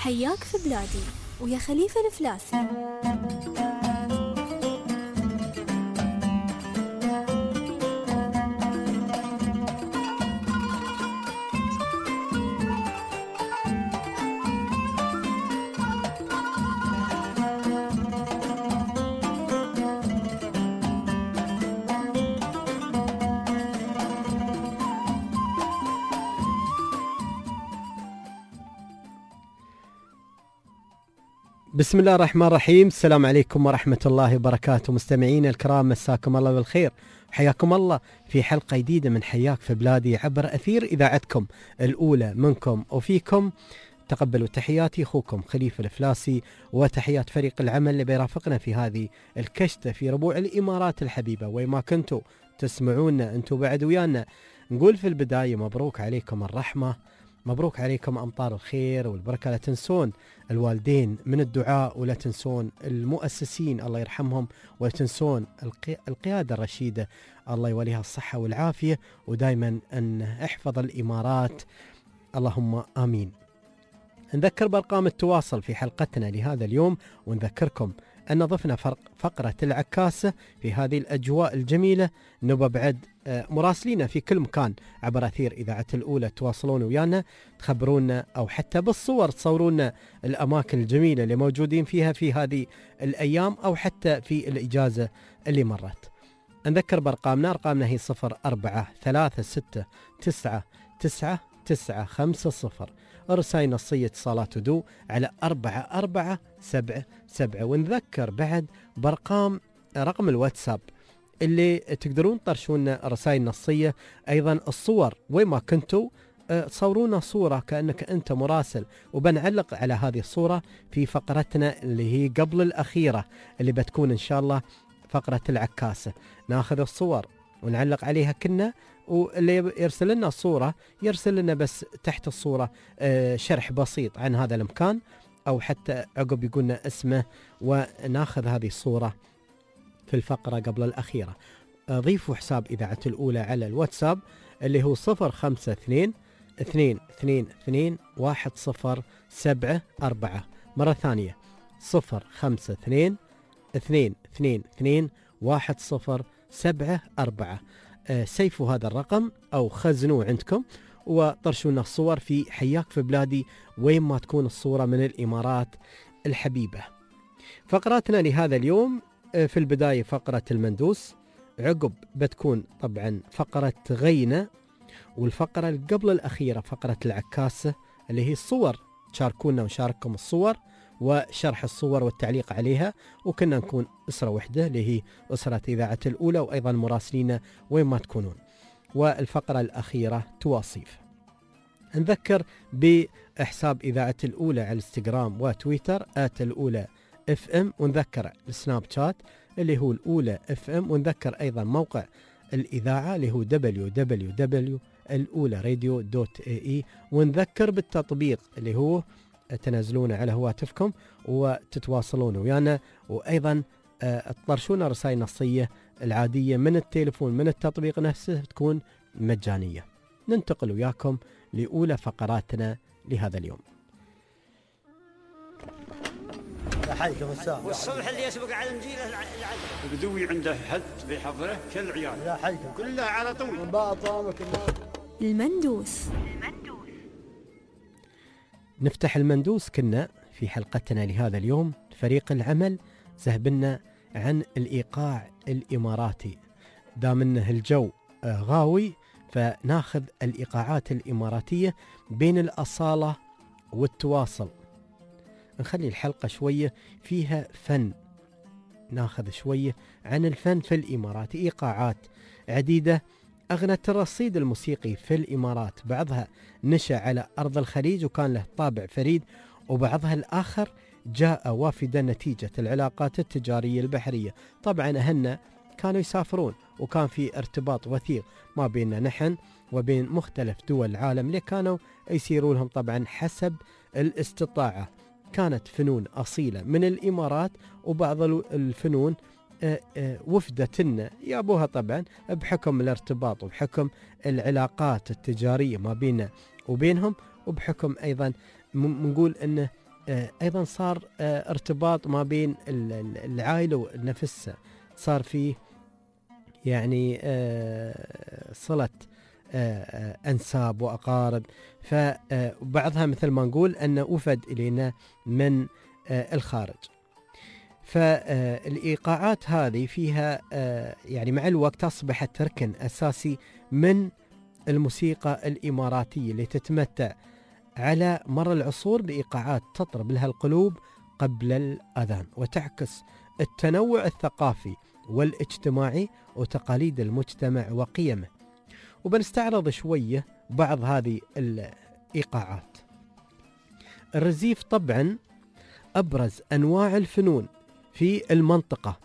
حياك في بلادي ويا خليفة الفلاسي. بسم الله الرحمن الرحيم. السلام عليكم ورحمة الله وبركاته. مستمعين الكرام، مساكم الله بالخير، حياكم الله في حلقة جديدة من حياك في بلادي عبر أثير إذاعتكم الأولى منكم وفيكم. تقبلوا تحياتي أخوكم خليفة الفلاسي، وتحيات فريق العمل اللي بيرافقنا في هذه الكشتة في ربوع الإمارات الحبيبة. وما كنتوا تسمعونا أنتوا بعد ويانا، نقول في البداية مبروك عليكم الرحمة، مبروك عليكم أمطار الخير والبركة. لا تنسون الوالدين من الدعاء، ولا تنسون المؤسسين الله يرحمهم، ولا تنسون القيادة الرشيدة الله يوليها الصحة والعافية، ودائما أن احفظ الإمارات اللهم آمين. نذكر بأرقام التواصل في حلقتنا لهذا اليوم، ونذكركم أن ضفنا فقرة العكاسة في هذه الأجواء الجميلة. نبى بعد مراسلين في كل مكان عبر أثير إذاعة الأولى تواصلون ويانا، تخبرونا أو حتى بالصور تصورونا الأماكن الجميلة اللي موجودين فيها في هذه الأيام، أو حتى في الإجازة اللي مرت. نذكر بأرقامنا، أرقامنا هي 0436999950، رسائل نصية اتصالات ودو على 4477. ونذكر بعد برقم رقم الواتساب اللي تقدرون تطرشون رسائل نصية، أيضا الصور وين ما كنتوا تصورونا صورة كأنك أنت مراسل، وبنعلق على هذه الصورة في فقرتنا اللي هي قبل الأخيرة اللي بتكون إن شاء الله فقرة العكاسة. ناخذ الصور ونعلق عليها كنا، واللي يرسل لنا الصورة يرسل لنا بس تحت الصورة شرح بسيط عن هذا المكان، أو حتى عقب يقولنا اسمه، وناخذ هذه الصورة في الفقرة قبل الأخيرة. ضيفوا حساب إذاعة الأولى على الواتساب اللي هو 0522221074. مرة ثانية 0522221074. سيفوا هذا الرقم أو خزنوه عندكم، وطرشونا الصور في حياك في بلادي وين ما تكون الصورة من الإمارات الحبيبة. فقراتنا لهذا اليوم في البداية فقرة المندوس، عقب بتكون طبعا فقرة غينة، والفقرة قبل الأخيرة فقرة العكاسة اللي هي الصور. تشاركونا ونشارككم الصور وشرح الصور والتعليق عليها، وكنا نكون أسرة وحدة اللي هي أسرة إذاعة الأولى، وأيضا مراسلين وين ما تكونون. والفقرة الأخيرة تواصيف. نذكر بحساب إذاعة الأولى على الانستغرام وتويتر @الأولى FM، ونذكر السناب شات اللي هو الأولى FM، ونذكر أيضا موقع الإذاعة اللي هو www.الأولى-radio.ae، ونذكر بالتطبيق اللي هو تنزلونه على هواتفكم وتتواصلون ويانا، وأيضا تطرشون رسائل نصية العادية من التليفون من التطبيق نفسه تكون مجانية. ننتقل وياكم لأولى فقراتنا لهذا اليوم. حيكم الساعة والصبح اللي يسبق على المجيلة العدل البدوي عنده حد بحضره كل عيال يا حيكم كلها على طول. المندوس. نفتح المندوس كنا في حلقتنا لهذا اليوم. فريق العمل زهبنا عن الإيقاع الإماراتي، دام انه الجو غاوي فناخذ الإيقاعات الإماراتية بين الأصالة والتواصل. نخلي الحلقة شوية فيها فن، ناخذ شوية عن الفن في الإمارات. إيقاعات عديدة أغنت الرصيد الموسيقي في الإمارات، بعضها نشأ على أرض الخليج وكان له طابع فريد، وبعضها الآخر جاء وافدا نتيجة العلاقات التجارية البحرية. طبعا أهلنا كانوا يسافرون، وكان في ارتباط وثيق ما بيننا نحن وبين مختلف دول العالم اللي كانوا يسيروا لهم طبعا حسب الاستطاعة. كانت فنون أصيلة من الإمارات، وبعض الفنون وفدتنا يابوها طبعا بحكم الارتباط وبحكم العلاقات التجارية ما بيننا وبينهم، وبحكم أيضا نقول أنه أيضا صار ارتباط ما بين العائلة نفسها، صار فيه يعني صلة أنساب وأقارب. فبعضها مثل ما نقول أنه وفد إلينا من الخارج. فالإيقاعات هذه فيها يعني مع الوقت أصبحت ركن أساسي من الموسيقى الإماراتية اللي تتمتع على مر العصور بإيقاعات تطرب لها القلوب قبل الأذان، وتعكس التنوع الثقافي والاجتماعي وتقاليد المجتمع وقيمه. وبنستعرض شوية بعض هذه الإيقاعات. الرزيف طبعا أبرز أنواع الفنون في المنطقة،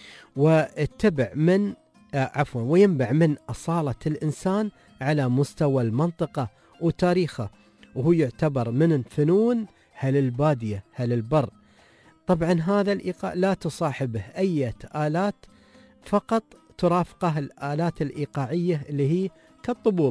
وينبع من أصالة الإنسان على مستوى المنطقة وتاريخه، وهو يعتبر من فنون هل البادية هل البر. طبعا هذا الإيقاع لا تصاحبه أي آلات، فقط ترافقه الآلات الإيقاعية اللي هي كالطبول.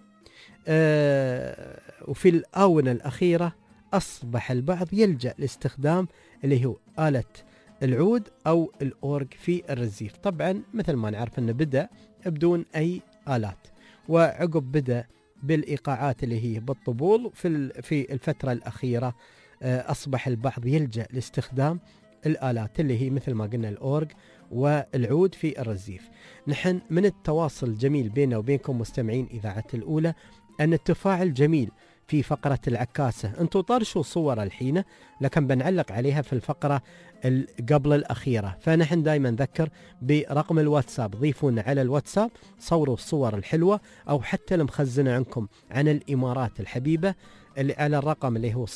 وفي الآونة الأخيرة أصبح البعض يلجأ لاستخدام اللي هو آلة العود أو الأورج في الرزيف. طبعا مثل ما نعرف أنه بدأ بدون أي آلات، وعقب بدأ بالإيقاعات اللي هي بالطبول. في الفترة الأخيرة أصبح البعض يلجأ لاستخدام الآلات اللي هي مثل ما قلنا الأورج والعود في الرزيف. نحن من التواصل الجميل بيننا وبينكم مستمعين إذاعة الأولى أن التفاعل جميل في فقرة العكاسة. أنتوا طرشوا صور الحين، لكن بنعلق عليها في الفقرة قبل الأخيرة. فنحن دائما نذكر برقم الواتساب، ضيفونا على الواتساب، صوروا الصور الحلوة أو حتى المخزنة عنكم عن الإمارات الحبيبة اللي على الرقم اللي هو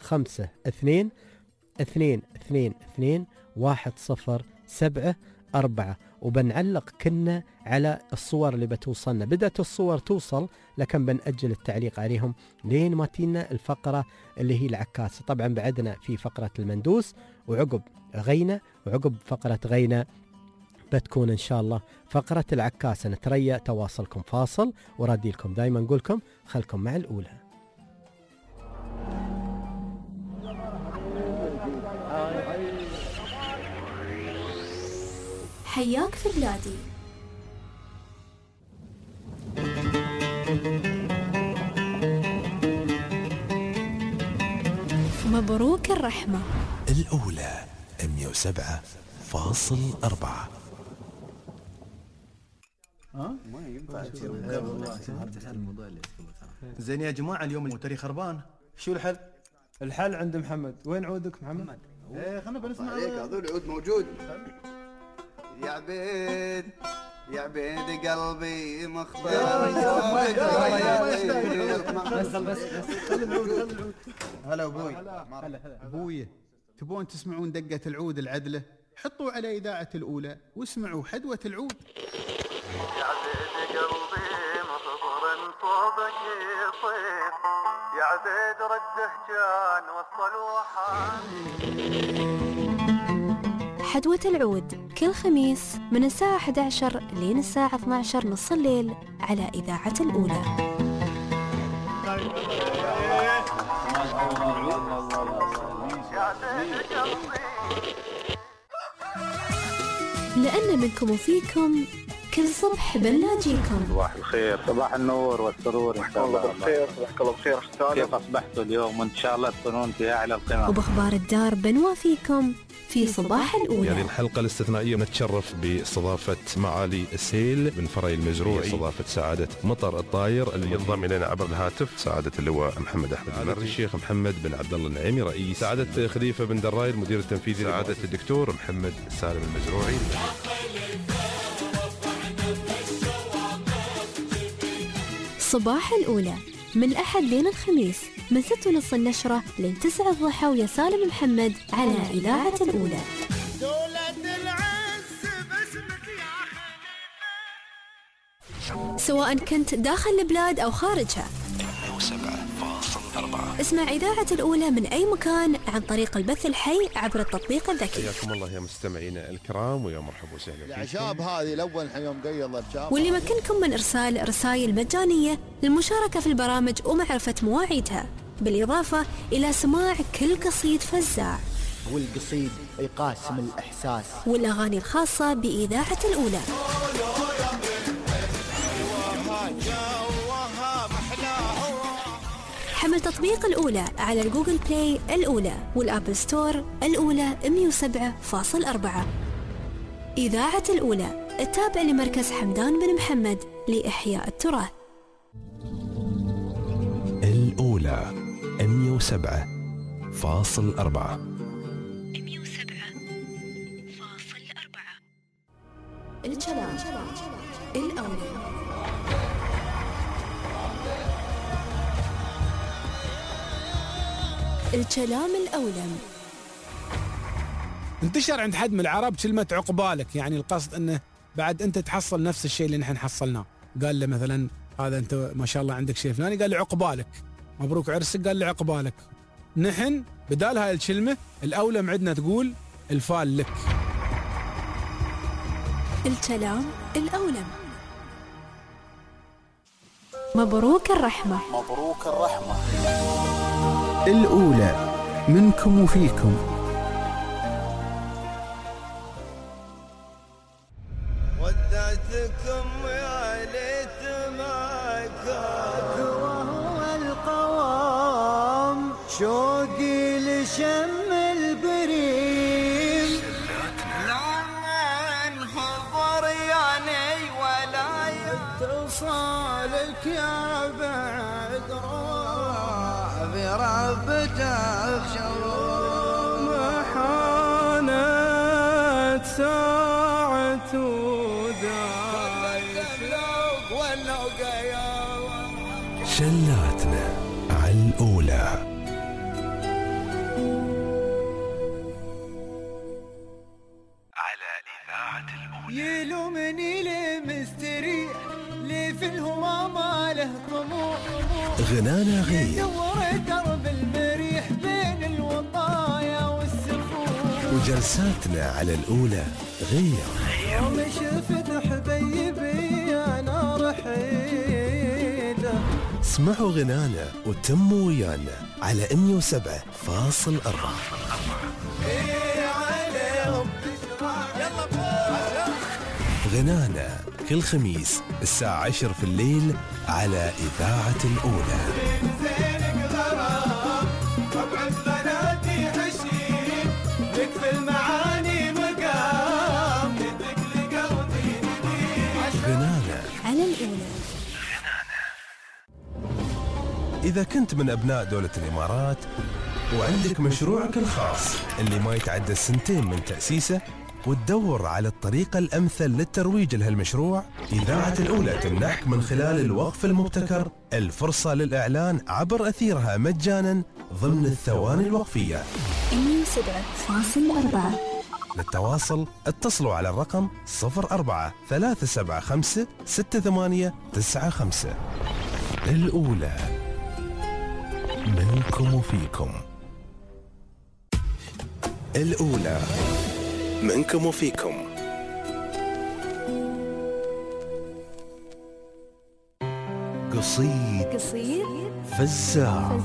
052-222-107-4. وبنعلق كنا على الصور اللي بتوصلنا. بدأت الصور توصل، لكن بنأجل التعليق عليهم لين ما تينا الفقرة اللي هي العكاسة. طبعا بعدنا في فقرة المندوس، وعقب غينا، وعقب فقرة غينا بتكون إن شاء الله فقرة العكاسة. نتريا تواصلكم. فاصل ورادي لكم دايما نقولكم خلكم مع الأولى. حياك في بلادي. مبروك الرحمة الأولى 107.4. زين يا جماعة، اليوم الموتري خربان، شو الحل؟ الحل عند محمد. وين عودك محمد؟ ايه خلنا بنسمع عليك. هذول العود موجود. يا عبيد يا عبيد قلبي مخبر. بس هلا ابوي. ابوي، تبون تسمعون دقة العود العدلة؟ حطوا على إذاعة الأولى واسمعوا حدوة العود. يا عبيد قلبي مخبر صوبك يصير، يا عبيد رده كان وصل وحان. حدوة العود كل خميس من الساعة 11 لين الساعة 12 نص الليل على إذاعة الأولى. لأن منكم وفيكم كل صبح بنلاقيكم. صباح الخير، صباح النور والسرور إن شاء الله. بالخير، صباحك الله بخير. كيف أصبحتوا اليوم؟ وإن شاء الله تكونون في أعلى القمم. وبأخبار الدار بنوافيكم في صباح الأولى. هذه الحلقة الاستثنائية نتشرف باستضافة معالي السيل بن فري المزروعي، استضافة سعادة مطر الطاير اللي ينضم إلينا عبر الهاتف سعادة اللواء محمد أحمد المري، الشيخ محمد بن عبد الله النعيمي رئيس، سعادة خليفة بن دراي المدير التنفيذي، سعادة الدكتور محمد سالم المزروعي. صباح الأولى من الأحد لين الخميس من 6:30 النشرة لين 9 الضحى، ويا سالم محمد على إذاعة الأولى. سواء كنت داخل البلاد أو خارجها، 107.4. اسمع إذاعة الأولى من أي مكان عن طريق البث الحي عبر التطبيق الذكي. حياكم الله يا مستمعينا الكرام، ويا مرحبا وسهلا. الأعشاب هذه الأول يوم قيض الأعشاب. واللي يمكنكم من إرسال رسائل مجانية للمشاركة في البرامج ومعرفة مواعيدها، بالإضافة إلى سماع كل قصيد فزاع، والقصيد يقاسم الإحساس، والأغاني الخاصة بإذاعة الأولى. حمل تطبيق الأولى على الجوجل بلاي الأولى والأبل ستور الأولى 107.4. إذاعة الأولى التابع لمركز حمدان بن محمد لإحياء التراث. الأولى 107.4. الكلام الأولى. الكلام الأولم. انتشر عند حد من العرب كلمة عقبالك، يعني القصد أنه بعد أنت تحصل نفس الشيء اللي نحن حصلناه. قال له مثلا هذا أنت ما شاء الله عندك شيء فلاني، قال له عقبالك. مبروك عرسك، قال له عقبالك. نحن بدال هاي الكلمة الأولم عندنا تقول الفال لك. الكلام الأولم. مبروك الرحمة. مبروك الرحمة. الأولى منكم وفيكم. ودعتكم يا ليت ما كان وهو القوام، شوقي لشم البريم لمن حضر يعني ولا يتصالك يا بعد بربتك شوق محانت ساعة شلاتنا على الأولى. على إذاعة الأولى. يلومني ليه مستريح، ليه في الهوى ما له طموح، غنانا غير دور درب المريح بين الوطايا والسفوح، وجلساتنا على الأولى غير. يوم شفت حبيبي أنا رحيله. اسمعوا غنانا وتموا ويانا على 107.4. غنانا كل خميس الساعة 10 في الليل على إذاعة الأولى. غنانا على الأولى. إذا كنت من أبناء دولة الإمارات وعندك مشروعك الخاص اللي ما يتعدى 2 من تأسيسه وتدور على الطريقة الأمثل للترويج لهالمشروع، إذاعة الأولى تمنحك من خلال الوقف المبتكر الفرصة للإعلان عبر أثيرها مجانا ضمن الثواني الوقفية. 107.4. للتواصل اتصلوا على الرقم 04-375-6895. الأولى منكم وفيكم. الأولى منكم وفيكم. قصيد فزاع.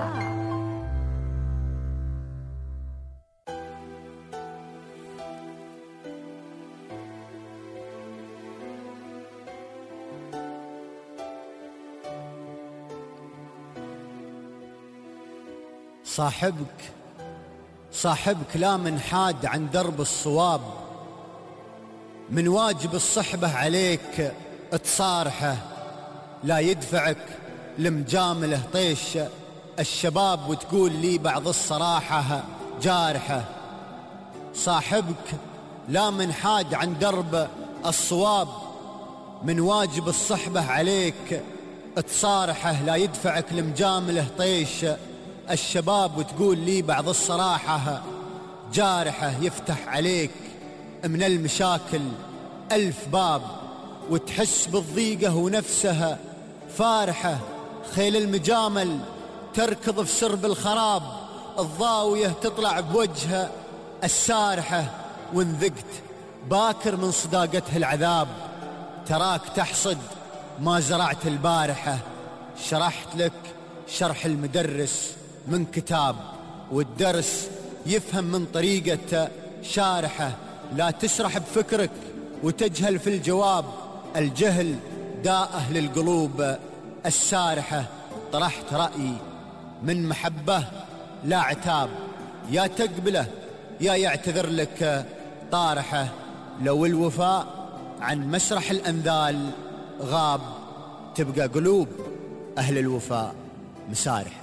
صاحبك لا منحاد عن درب الصواب، من واجب الصحبة عليك تصارحه، لا يدفعك لمجامله طيش الشباب وتقول لي بعض الصراحة جارحه. صاحبك لا منحاد عن درب الصواب، من واجب الصحبة عليك تصارحه، لا يدفعك لمجامله طيش الشباب وتقول لي بعض الصراحة جارحة. يفتح عليك من المشاكل 1000 باب وتحس بالضيقة ونفسها فارحة. خيل المجامل تركض في سرب الخراب، الضاوية تطلع بوجهها السارحة. وانذقت باكر من صداقتها العذاب، تراك تحصد ما زرعت البارحة. شرح المدرس من كتاب، والدرس يفهم من طريقة شارحه. لا تسرح بفكرك وتجهل في الجواب، الجهل داء للقلوب السارحة. طرحت رأيي من محبة لا عتاب، يا تقبله يا يعتذر لك طارحه. لو الوفاء عن مسرح الأنذال غاب، تبقى قلوب أهل الوفاء مسارحة.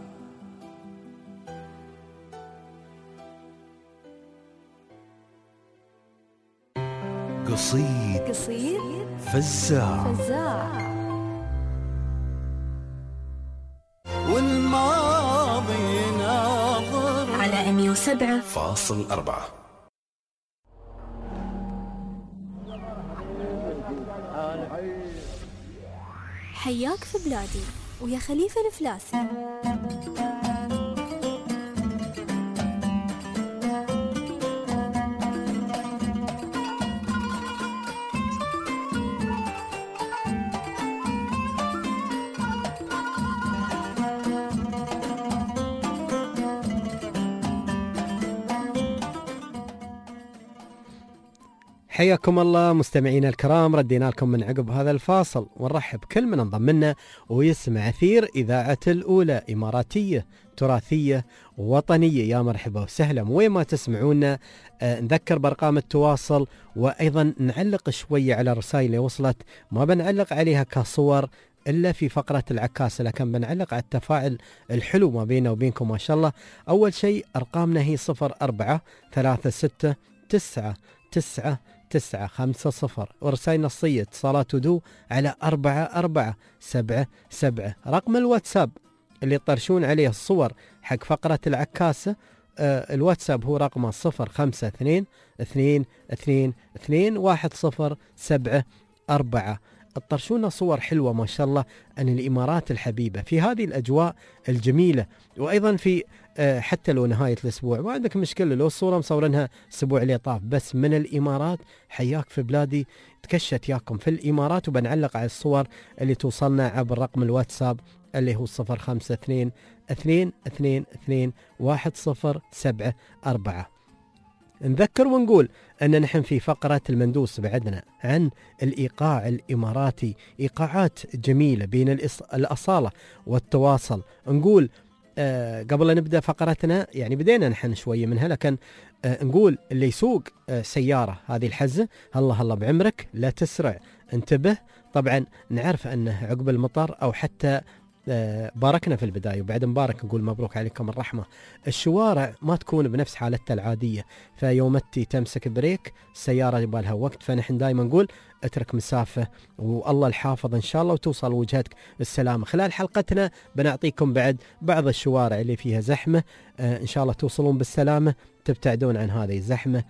قصيد فزاع والماضي ناظر على 107.4. حياك في بلادي ويا خليفة الفلاسي. حياكم الله مستمعينا الكرام، ردينا لكم من عقب هذا الفاصل ونرحب كل من انضم لنا ويسمع أثير إذاعة الأولى، إماراتية تراثية وطنية. يا مرحبا وسهلا وين ما تسمعونا. نذكر بأرقام التواصل، وأيضا نعلق شوية على الرسائل اللي وصلت، ما بنعلق عليها كصور إلا في فقرة العكاسة، لكن بنعلق على التفاعل الحلو ما بيننا وبينكم ما شاء الله. أول شيء أرقامنا هي 0436699950، ورسائل نصية اتصالات ودو على 4477. رقم الواتساب اللي تطرشون عليه الصور حق فقرة العكاسة، الواتساب هو رقمه 0522221074. اطرشونا صور حلوة ما شاء الله عن الإمارات الحبيبة في هذه الأجواء الجميلة. وأيضا في حتى لو نهاية الأسبوع ما عندك مشكلة، لو الصورة مصورينها أسبوع اللي طاف بس من الإمارات، حياك في بلادي، تكشت ياكم في الإمارات. وبنعلق على الصور اللي توصلنا عبر رقم الواتساب اللي هو 0522221074. نذكر ونقول أن نحن في فقرة المندوس بعدنا عن الإيقاع الإماراتي، إيقاعات جميلة بين الأصالة والتواصل. نقول قبل أن نبدأ فقرتنا، يعني بدينا نحن شوية منها، لكن نقول اللي يسوق سيارة هذه الحزة الله بعمرك، لا تسرع، انتبه. طبعا نعرف أنه عقب المطر أو حتى باركنا في البداية وبعد مبارك نقول مبروك عليكم الرحمة، الشوارع ما تكون بنفس حالتها العادية، فيوم تمسك بريك السيارة يبالها وقت، فنحن دائما نقول اترك مسافة والله الحافظ إن شاء الله وتوصل وجهتك السلامة. خلال حلقتنا بنعطيكم بعد بعض الشوارع اللي فيها زحمة، إن شاء الله توصلون بالسلامة، تبتعدون عن هذه الزحمة.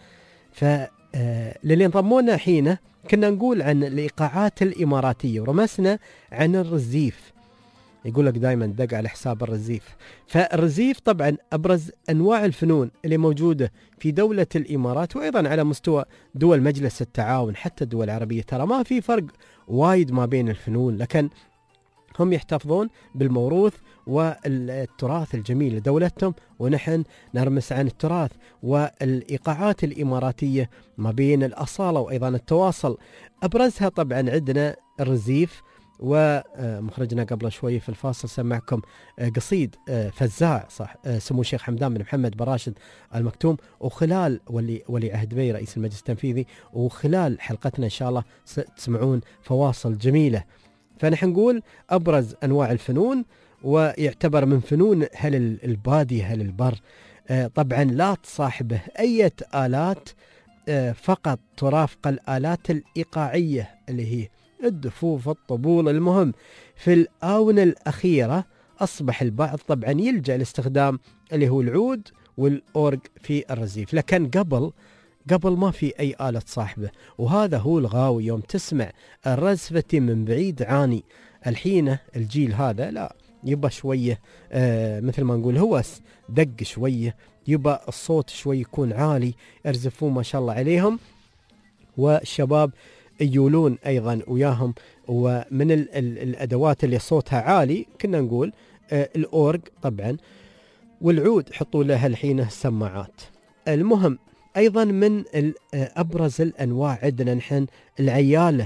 للي انضمونا حين كنا نقول عن الإيقاعات الإماراتية ورمسنا عن الرزيف، يقول لك دائما دق على حساب الرزيف. فالرزيف طبعا أبرز أنواع الفنون اللي موجودة في دولة الإمارات، وأيضا على مستوى دول مجلس التعاون حتى الدول العربية. ترى ما في فرق وايد ما بين الفنون، لكن هم يحتفظون بالموروث والتراث الجميل لدولتهم، ونحن نرمس عن التراث والإيقاعات الإماراتية ما بين الأصالة وأيضا التواصل. أبرزها طبعا عندنا الرزيف، ومخرجنا قبل شوي في الفاصل سمعكم قصيد فزاع صح سمو الشيخ حمدان بن محمد بن راشد المكتوم، وخلال ولي عهد بي رئيس المجلس التنفيذي، وخلال حلقتنا إن شاء الله تسمعون فواصل جميلة. فنحن نقول أبرز أنواع الفنون، ويعتبر من فنون هل البادية هل البر. طبعا لا تصاحبه أي آلات، فقط ترافق الآلات الإيقاعية اللي هي الدفوف الطبول. المهم في الآونة الأخيرة أصبح البعض طبعا يلجأ لاستخدام اللي هو العود والأورج في الرزيف، لكن قبل ما في أي آلة صاحبه، وهذا هو الغاوي. يوم تسمع الرزفة من بعيد عاني، الحين الجيل هذا لا يبقى شوية مثل ما نقول هوس، دق شوية، يبقى الصوت شوي يكون عالي، يرزفون ما شاء الله عليهم، والشباب يولون أيضا وياهم. ومن الأدوات اللي صوتها عالي كنا نقول الأورج طبعا، والعود حطوا له الحين السماعات. المهم أيضا من أبرز الأنواع عندنا نحن العيالة،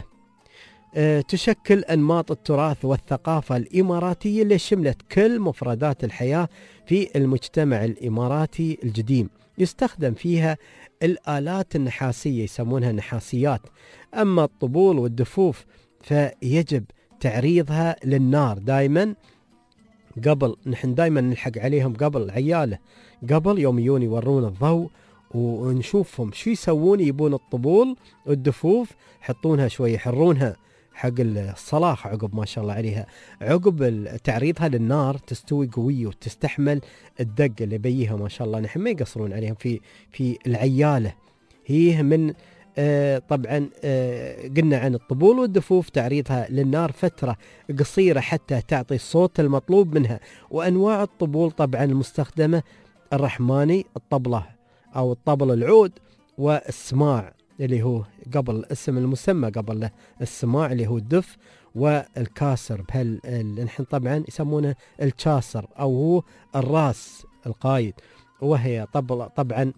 تشكل أنماط التراث والثقافة الإماراتية اللي شملت كل مفردات الحياة في المجتمع الإماراتي القديم. يستخدم فيها الآلات النحاسية يسمونها نحاسيات. أما الطبول والدفوف فيجب تعريضها للنار دائما قبل، نحن دائما نلحق عليهم قبل العيالة، قبل يوم يجون يورون الضوء ونشوفهم شو يسوون. يبون الطبول والدفوف يحطونها شوي يحرونها حق الصلاة عقب ما شاء الله عليها، عقب تعريضها للنار تستوي قوية وتستحمل الدق اللي بيها ما شاء الله. نحن ما يقصرون عليهم في العيالة. هي من طبعا قلنا عن الطبول والدفوف تعريضها للنار فترة قصيرة حتى تعطي الصوت المطلوب منها. وأنواع الطبول طبعا المستخدمة الرحماني، الطبلة أو الطبل العود، والسماع اللي هو قبل الاسم المسمى قبل له السماع اللي هو الدف، والكاسر نحن طبعا يسمونه الكاسر أو هو الراس القايد، وهي طبلة طبعا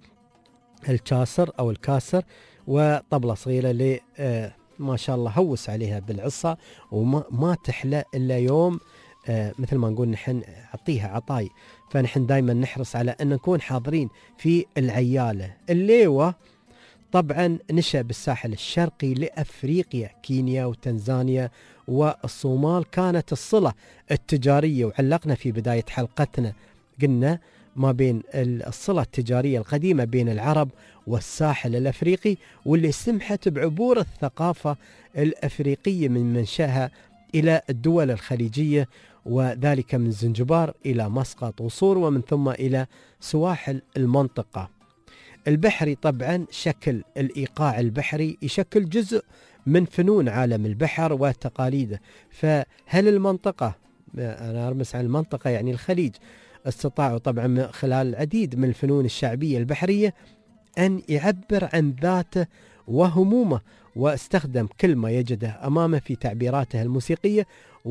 الكاسر أو الكاسر، وطبلة صغيرة اللي ما شاء الله هوس عليها بالعصا وما تحلى إلا يوم مثل ما نقول نحن عطيها عطاي. فنحن دايما نحرص على أن نكون حاضرين في العيالة. الليوة طبعا نشأ بالساحل الشرقي لأفريقيا، كينيا وتنزانيا والصومال. كانت الصلة التجارية، وعلقنا في بداية حلقتنا قلنا ما بين الصلة التجارية القديمة بين العرب والساحل الأفريقي، واللي سمحت بعبور الثقافة الأفريقية من منشأها إلى الدول الخليجية، وذلك من زنجبار إلى مسقط وصور، ومن ثم إلى سواحل المنطقة. البحري طبعا شكل الإيقاع البحري يشكل جزء من فنون عالم البحر وتقاليده. فهل المنطقة، أنا أرمس عن المنطقة يعني الخليج، استطاعوا طبعا من خلال العديد من الفنون الشعبية البحرية أن يعبر عن ذاته وهمومه، واستخدم كل ما يجده أمامه في تعبيراته الموسيقية.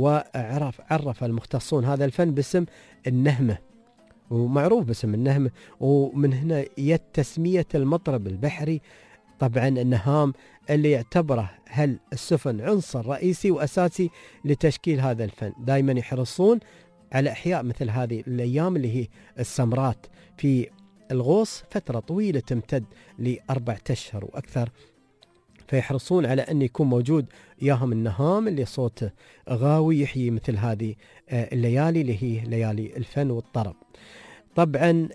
وعرف المختصون هذا الفن باسم النهمة، ومعروف باسم النهمة. ومن هنا يد تسمية المطرب البحري طبعا النهام، اللي يعتبره السفن عنصر رئيسي وأساسي لتشكيل هذا الفن. دائما يحرصون على إحياء مثل هذه الأيام اللي هي السمرات في الغوص، فترة طويلة تمتد ل4 أشهر وأكثر، فيحرصون على أن يكون موجود ياهم النهام اللي صوته غاوي يحيي مثل هذه الليالي اللي هي ليالي الفن والطرب. طبعا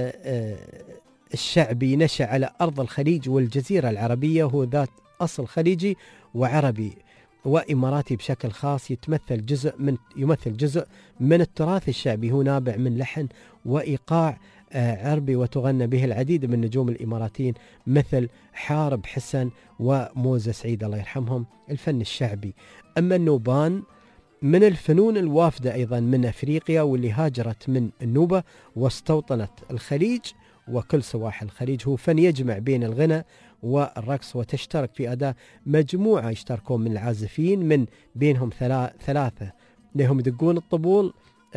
الشعبي نشأ على أرض الخليج والجزيرة العربية، هو ذات أصل خليجي وعربي وإماراتي بشكل خاص. يمثل جزء من التراث الشعبي، هو نابع من لحن وإيقاع عربي، وتغنى به العديد من نجوم الإماراتيين مثل حارب حسن وموزة سعيد الله يرحمهم. الفن الشعبي. أما النوبان من الفنون الوافدة أيضا من أفريقيا، واللي هاجرت من النوبة واستوطنت الخليج وكل سواحل الخليج. هو فن يجمع بين الغنى والرقص، وتشترك في أداء مجموعة يشتركون من العازفين، من بينهم 3 لهم يدقون الطبول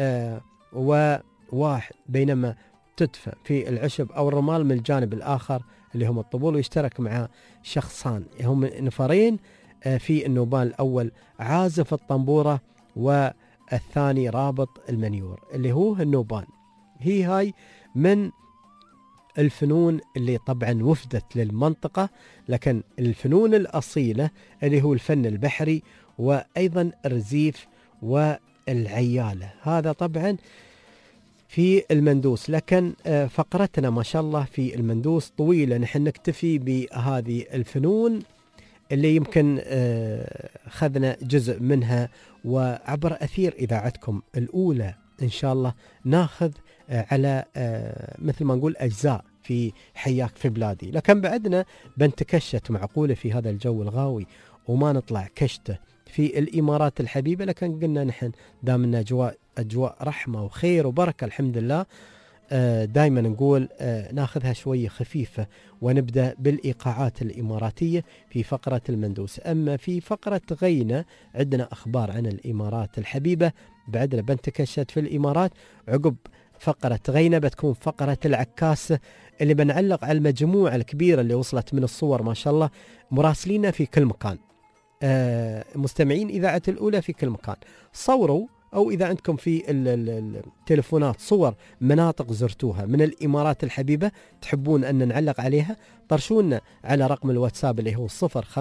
وواحد، بينما تدفع في العشب أو الرمال من الجانب الآخر اللي هم الطبول، ويشترك مع شخصان هم نفرين في النوبان. الأول عازف الطنبورة والثاني رابط المنيور اللي هو النوبان. هاي من الفنون اللي طبعا وفدت للمنطقة، لكن الفنون الأصيلة اللي هو الفن البحري وأيضا الرزيف والعيالة، هذا طبعا في المندوس. لكن فقرتنا ما شاء الله في المندوس طويلة، نحن نكتفي بهذه الفنون اللي يمكن خذنا جزء منها، وعبر أثير إذاعتكم الأولى إن شاء الله ناخذ على مثل ما نقول أجزاء في حياك في بلادي. لكن بعدنا بنتكشت معقولة في هذا الجو الغاوي وما نطلع كشته في الإمارات الحبيبة. لكن قلنا نحن دامنا أجواء رحمة وخير وبركة الحمد لله، دائما نقول ناخذها شوية خفيفة ونبدأ بالإيقاعات الإماراتية في فقرة المندوس. أما في فقرة غينة عندنا أخبار عن الإمارات الحبيبة، بعدنا بنتكشت في الإمارات. عقب فقرة غينة بتكون فقرة العكاسة اللي بنعلق على المجموعة الكبيرة اللي وصلت من الصور ما شاء الله، مراسلين في كل مكان، مستمعين إذاعة الأولى في كل مكان. صوروا أو إذا عندكم في التليفونات صور مناطق زرتوها من الإمارات الحبيبة تحبون أن نعلق عليها، طرشونا على رقم الواتساب اللي هو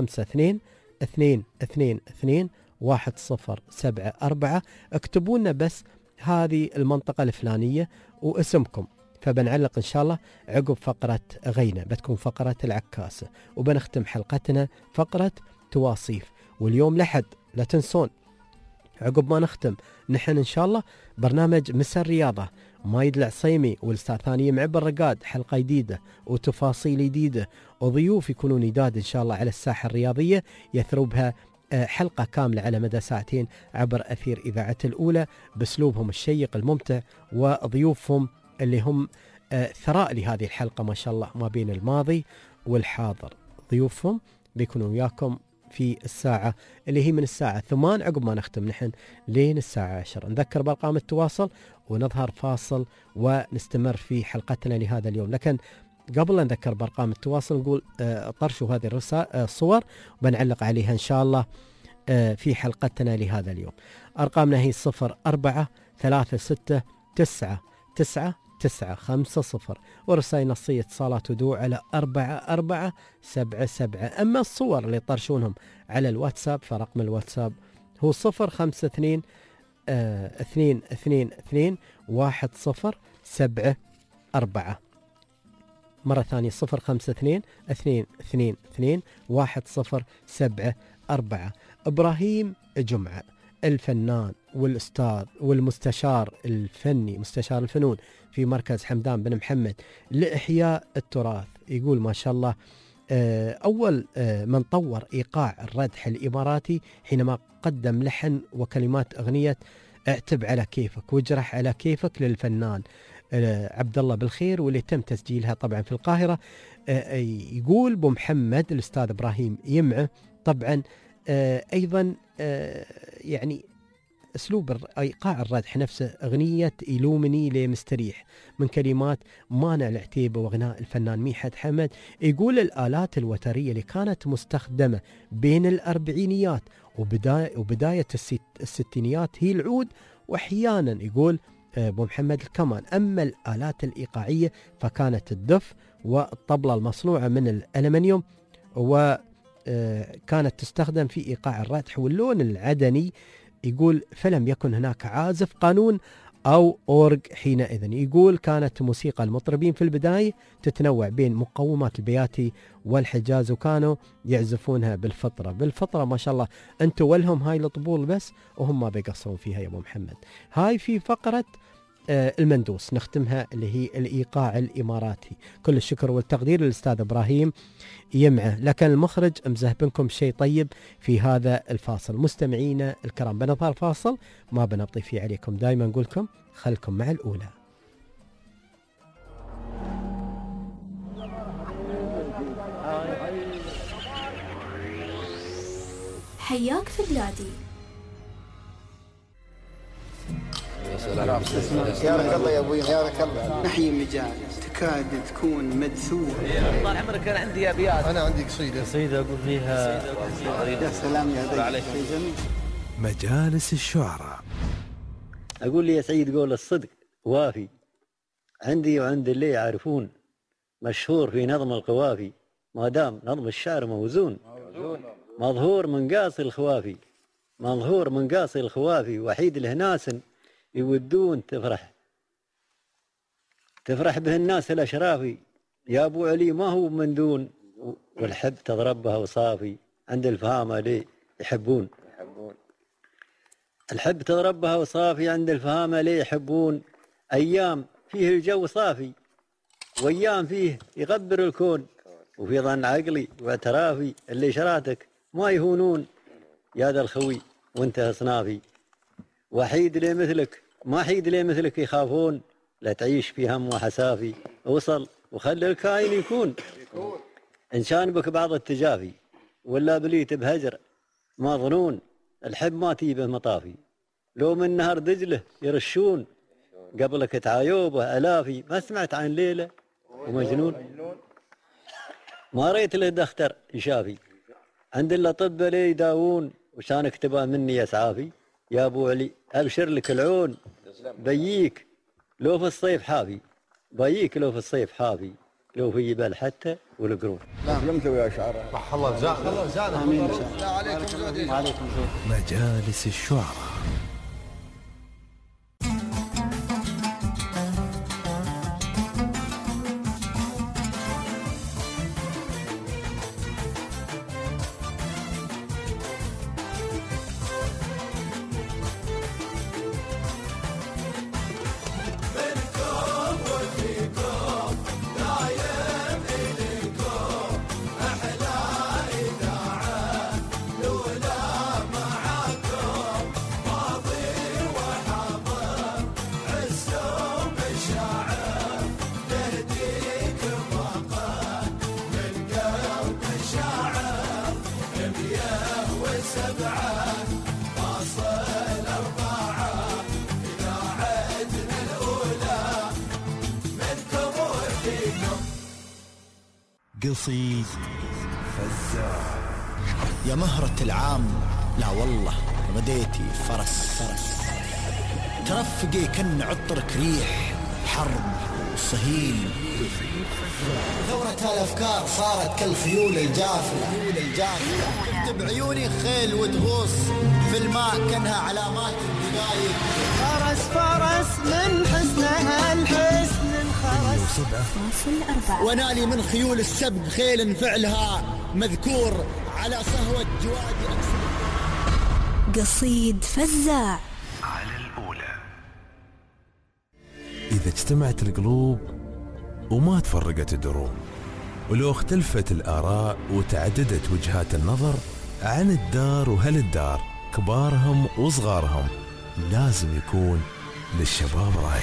052-222-1074. اكتبونا بس هذه المنطقة الفلانية واسمكم، فبنعلق إن شاء الله عقب فقرة غينة بتكون فقرة العكاسة، وبنختم حلقتنا فقرة تواصيف. واليوم لحد لا تنسون عقب ما نختم نحن إن شاء الله برنامج مساء الرياضة، مايد العصيمي والأستاذ ثاني معب الرقاد، حلقة جديدة وتفاصيل جديدة وضيوف يكونون جداد إن شاء الله على الساحة الرياضية، يثربها حلقة كاملة على مدى ساعتين عبر أثير إذاعة الأولى بأسلوبهم الشيق الممتع، وضيوفهم اللي هم ثراء لهذه الحلقة ما شاء الله ما بين الماضي والحاضر. ضيوفهم بيكونوا وياكم في الساعة اللي هي من الساعة 8 عقب ما نختم نحن لين الساعة 10. نذكر بأرقام التواصل ونظهر فاصل ونستمر في حلقتنا لهذا اليوم. لكن قبل أن نذكر بأرقام التواصل نقول طرشوا هذه الصور وبنعلق عليها إن شاء الله في حلقتنا لهذا اليوم. أرقامنا هي 0436999950 ورسائل نصية اتصالات ودوع على 4477. أما الصور اللي طرشونهم على الواتساب فرقم الواتساب هو 052-222-1074. مرة ثانية 052-222-1074. إبراهيم جمعة الفنان والأستاذ والمستشار الفني مستشار الفنون في مركز حمدان بن محمد لإحياء التراث، يقول ما شاء الله أول من طور إيقاع الردح الإماراتي حينما قدم لحن وكلمات أغنية اعتب على كيفك واجرح على كيفك للفنان عبد الله بالخير، واللي تم تسجيلها طبعا في القاهرة. يقول ابو محمد الأستاذ إبراهيم يمعه طبعا أيضا يعني أسلوب إيقاع الردح نفسه أغنية إلومني لمستريح من كلمات مانع العتيبة وغناء الفنان ميحت حمد. يقول الآلات الوترية اللي كانت مستخدمة بين الأربعينيات وبداية الستينيات هي العود، وأحيانا يقول أبو محمد الكمان. أما الآلات الإيقاعية فكانت الدف والطبلة المصنوعة من الألمنيوم، وكانت تستخدم في إيقاع الردح واللون العدني. يقول فلم يكن هناك عازف قانون أو أورج حينئذ. يقول كانت موسيقى المطربين في البداية تتنوع بين مقومات البياتي والحجاز، وكانوا يعزفونها بالفطرة ما شاء الله. أنتوا ولهم هاي الطبول بس وهم ما بيقصرون فيها يا أبو محمد. هاي في فقرة المندوس نختمها اللي هي الإيقاع الإماراتي. كل الشكر والتقدير للأستاذ إبراهيم يمعه. لكن المخرج مزهبنكم شيء طيب في هذا الفاصل. مستمعينا الكرام بنظهر فاصل ما بنبطي فيه عليكم، دائما نقولكم خلكم مع الأولى. حياك في بلادي. يا رك الله يا ابوي يا رك الله. نحيي مجال تكاد تكون مدثور. طال عمرك كان عندي ابيات. انا عندي قصيده اقول فيها يا سلام يا ضيف جميل. مجالس الشعراء. اقول لي يا سيد قول الصدق وافي، عندي وعند اللي يعرفون، مشهور في نظم القوافي، ما دام نظم الشعر موزون، مظهور من قاصي الخوافي، مظهور من قاصي الخوافي، وحيد الهناس يودون تفرح به الناس الأشرافي، يا أبو علي ما هو من دون، والحب تضرب بها وصافي، عند الفهامة ليه يحبون، الحب تضرب بها وصافي، عند الفهامة ليه يحبون، أيام فيه الجو صافي، وأيام فيه يغبر الكون، وفي ظن عقلي واعترافي اللي شراتك ما يهونون، يا ذا الخوي وانت أصنافي، وحيد لي مثلك ما حيد لي مثلك يخافون، لا تعيش في هم وحسافي. وصل وخلي الكاين يكون إن شان بك بعض التجافي ولا بليت بهجر ما ظنون. الحب ما تيبه مطافي لو من نهر دجله يرشون قبلك تعايوبه ألافي. ما سمعت عن ليلة ومجنون ما ريت له دختر يشافي عند الأطباء لي يداوون وشان اكتبها مني يسعافي. يا أبو علي أبشر لك العون بييك لو في الصيف حافي بييك لو في الصيف حافي لو في جبال حتى والقرون. لا لمت ويا شعر صح الله جزانا امين. لا عليكم زودين. وعليكم زود. مجالس الشعراء. قصيد فزاع. يا مهرة العام لا والله غديتي فرس ترفقي كن عطرك ريح حرب وصهيل. ثورة الأفكار صارت كالخيول الجافلة تكتب عيوني خيل وتغوص في الماء كأنها علامات الدقايق. فرس من حسنها الحسن انخرس. ونالي من خيول السبق خيل فعلها مذكور على صهوة جوادي أكسر. قصيد فزاع. على الأولى. إذا اجتمعت القلوب وما تفرقت الدروب ولو اختلفت الآراء وتعددت وجهات النظر عن الدار وهل الدار كبارهم وصغارهم لازم يكون للشباب رأي.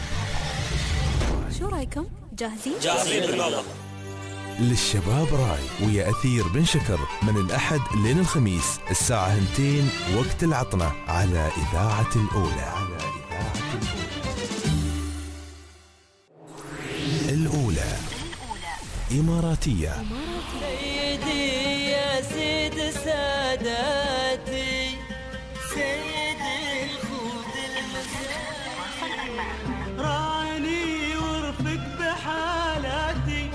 شو رايكم؟ جاهزين؟ جاهزين بالله. للشباب راي ويا أثير بن شكر من الأحد لين الخميس الساعة 2 وقت العطنة على إذاعة الأولى. الأولى إماراتية. سيدي يا سيد ساداتي سيدي الخود المساء راني ورفق بحالاتي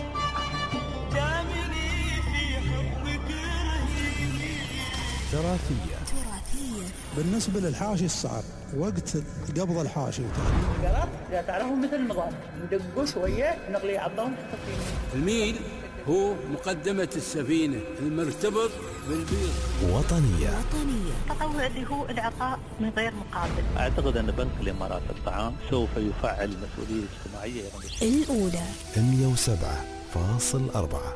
دامني في حبك رهيني. تراثية. بالنسبة للحاشي الصعب وقت قبض الحاشي القرط إذا تعرفهم مثل النظام ندقوا شوية نغلي عظهم. الميل هو مقدمة السفينة المرتبط بالبيض. وطنية. التطوع اللي هو العطاء من غير مقابل. أعتقد أن بنك الإمارات الطعام سوف يفعل مسؤولية اجتماعية. الأولى 107.4.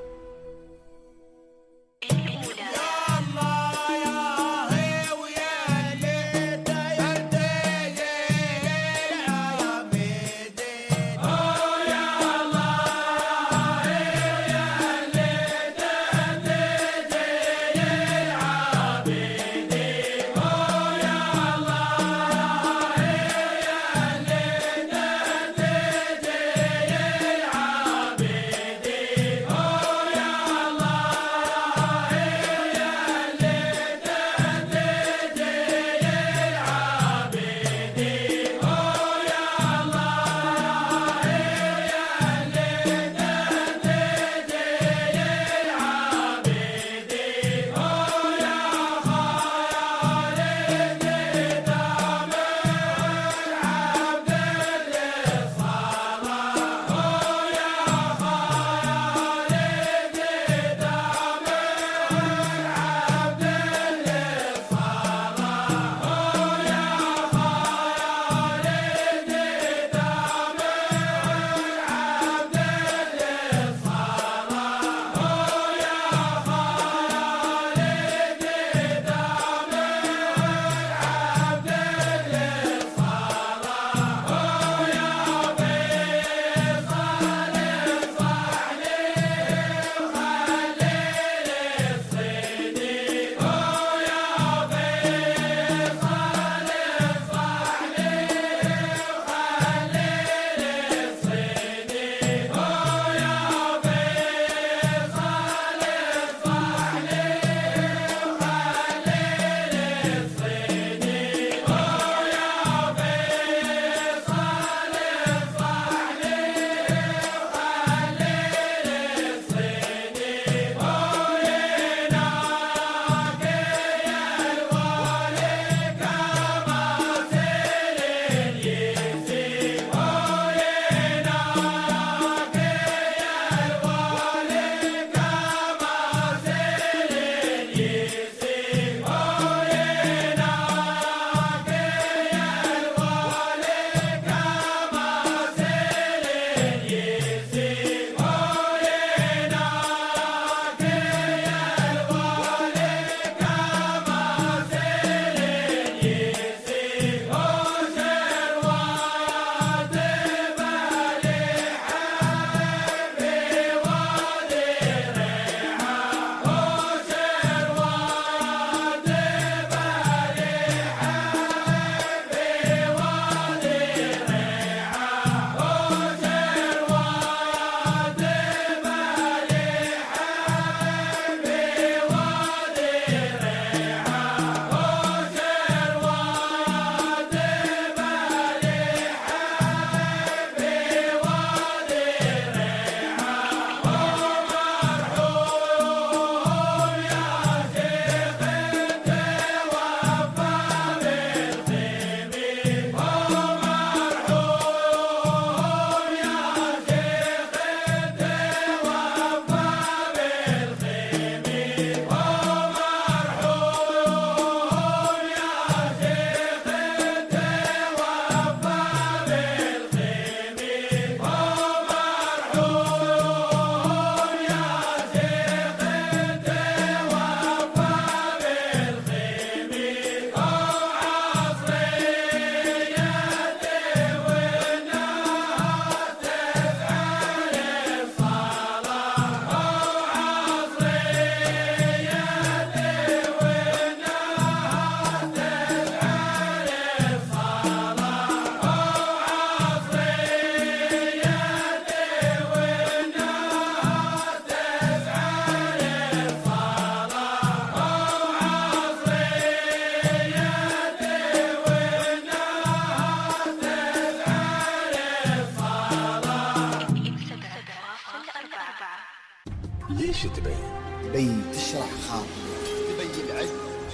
دبي تشرح خاطري. دبي العز.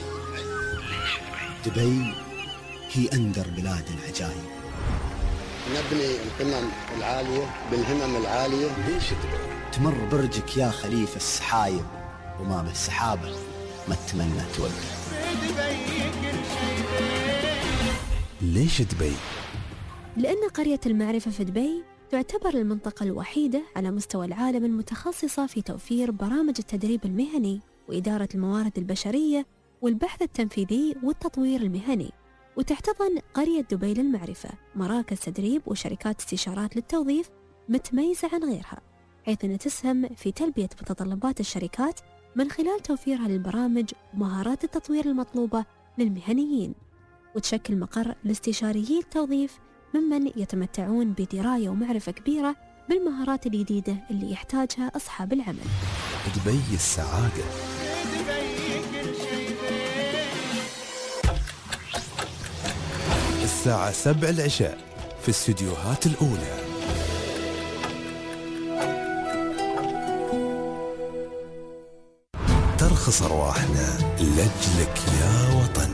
دبي هي أندر بلاد العجائب. نبني القمم العالية بالهمم العالية. ليش دبي؟ تمر برجك يا خليفة السحايب وما بالسحابة ما تتمنى توقف. ليش دبي؟ لأن قرية المعرفة في دبي تعتبر المنطقة الوحيدة على مستوى العالم المتخصصة في توفير برامج التدريب المهني وإدارة الموارد البشرية والبحث التنفيذي والتطوير المهني. وتحتضن قرية دبي للمعرفة مراكز تدريب وشركات استشارات للتوظيف متميزة عن غيرها، حيث أنها تسهم في تلبية متطلبات الشركات من خلال توفيرها للبرامج ومهارات التطوير المطلوبة للمهنيين، وتشكل مقر لاستشاريي التوظيف ممن يتمتعون بدراية ومعرفة كبيرة بالمهارات الجديدة اللي يحتاجها أصحاب العمل. دبي السعادة. الساعة 7 العشاء في الاستديوهات الأولى. ترخص أرواحنا لأجلك يا وطن.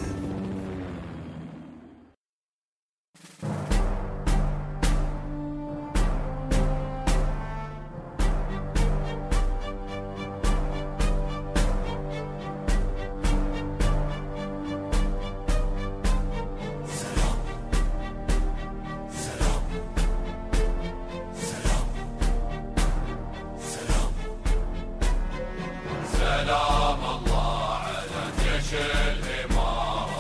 سلام الله على جيش الإمارة.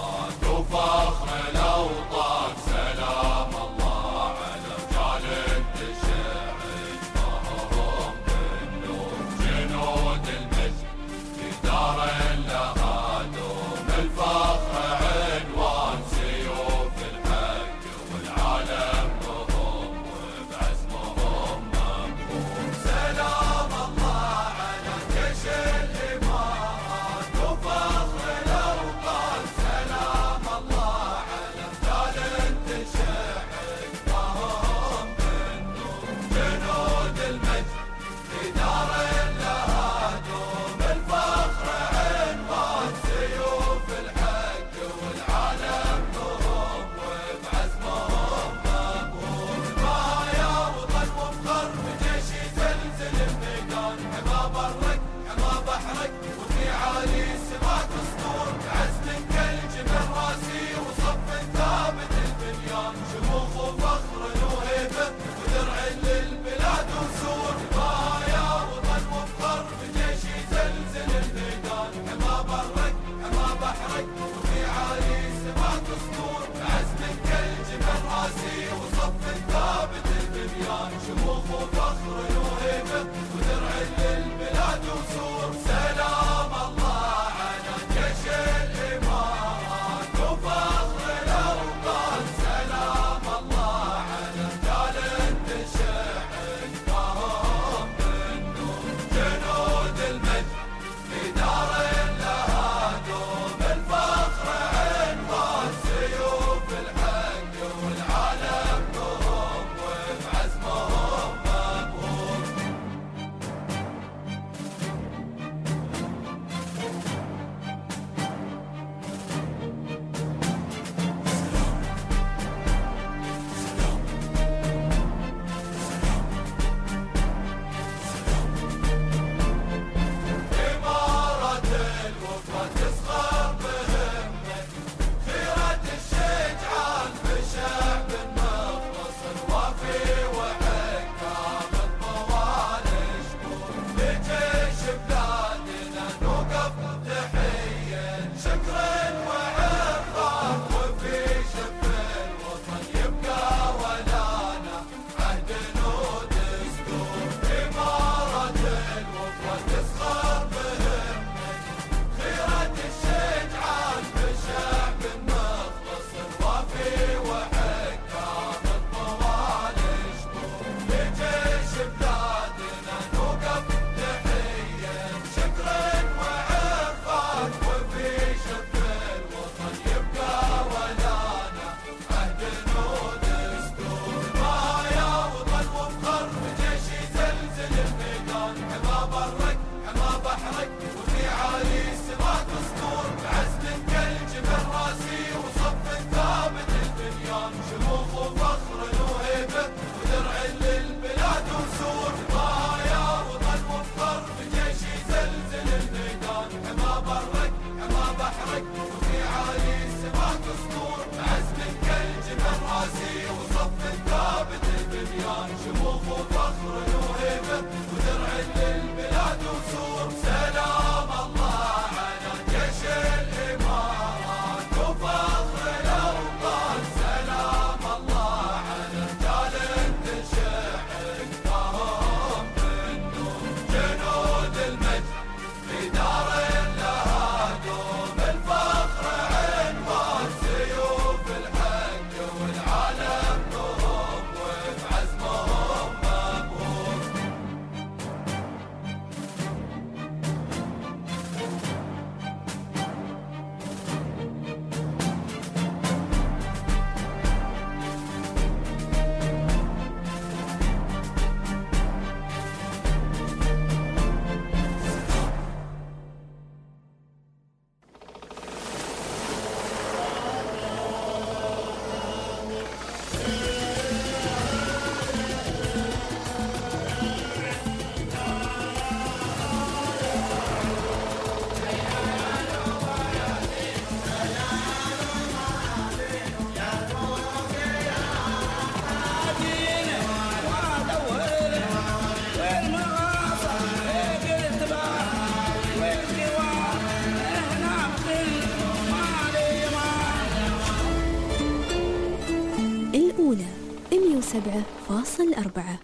107.4.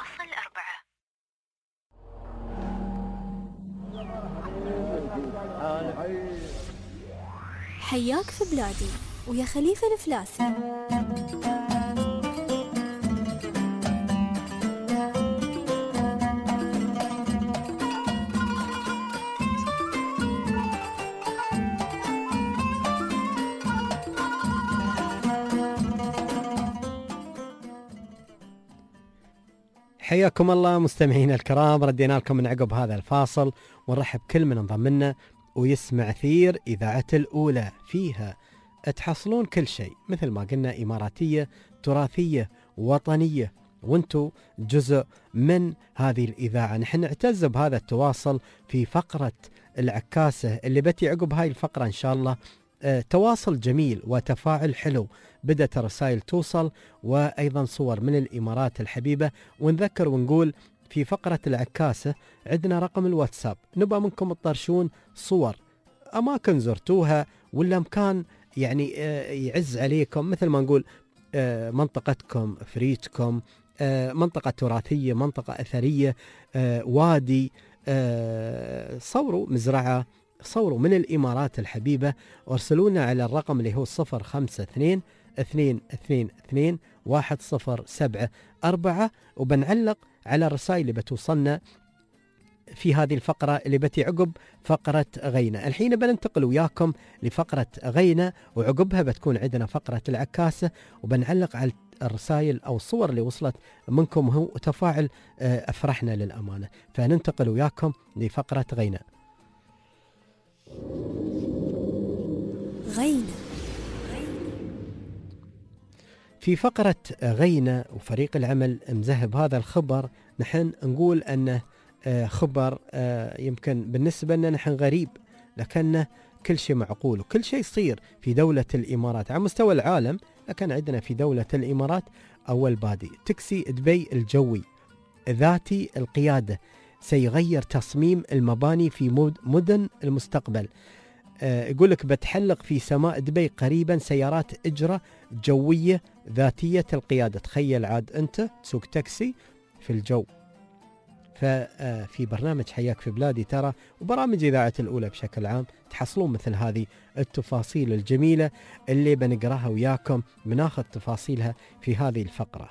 حياك في بلادي ويا خليفة الفلاسي. حياكم الله مستمعينا الكرام، ردينا لكم من عقب هذا الفاصل ونرحب كل من انضم لنا ويسمع أثير إذاعة الأولى. فيها تحصلون كل شيء مثل ما قلنا، إماراتية تراثية وطنية، وانتو جزء من هذه الإذاعة. نحن نعتز بهذا التواصل في فقرة العكاسة اللي بتي عقب هاي الفقرة إن شاء الله. تواصل جميل وتفاعل حلو، بدأت الرسائل توصل وأيضا صور من الإمارات الحبيبة. ونذكر ونقول في فقرة العكاسة عندنا رقم الواتساب، نبقى منكم تطرشون صور أماكن زرتوها ولا مكان يعني يعز عليكم، مثل ما نقول منطقتكم، فريتكم، منطقة تراثية، منطقة أثرية، وادي، صوروا مزرعة، صوروا من الإمارات الحبيبة، وارسلونا على الرقم اللي هو 0522221074، وبنعلق على الرسائل اللي بتوصلنا في هذه الفقرة اللي بتي عقب فقرة غينة. الحين بننتقل وياكم لفقرة غينة، وعقبها بتكون عندنا فقرة العكاسة، وبنعلق على الرسائل أو الصور اللي وصلت منكم هو تفاعل أفرحنا للأمانة. فننتقل وياكم لفقرة غينة. غينة. في فقرة غينة وفريق العمل مذهب هذا الخبر، نحن نقول أنه خبر يمكن بالنسبة لنا نحن غريب، لكنه كل شيء معقول وكل شيء يصير في دولة الإمارات على مستوى العالم. لكن عندنا في دولة الإمارات أول بادي تاكسي دبي الجوي ذاتي القيادة سيغير تصميم المباني في مدن المستقبل. يقول لك بتحلق في سماء دبي قريبا سيارات إجرة جوية ذاتية القيادة. تخيل عاد أنت تسوق تاكسي في الجو. ففي برنامج حياك في بلادي ترى وبرامج إذاعة الأولى بشكل عام تحصلون مثل هذه التفاصيل الجميلة اللي بنقراها وياكم، بناخذ تفاصيلها في هذه الفقرة.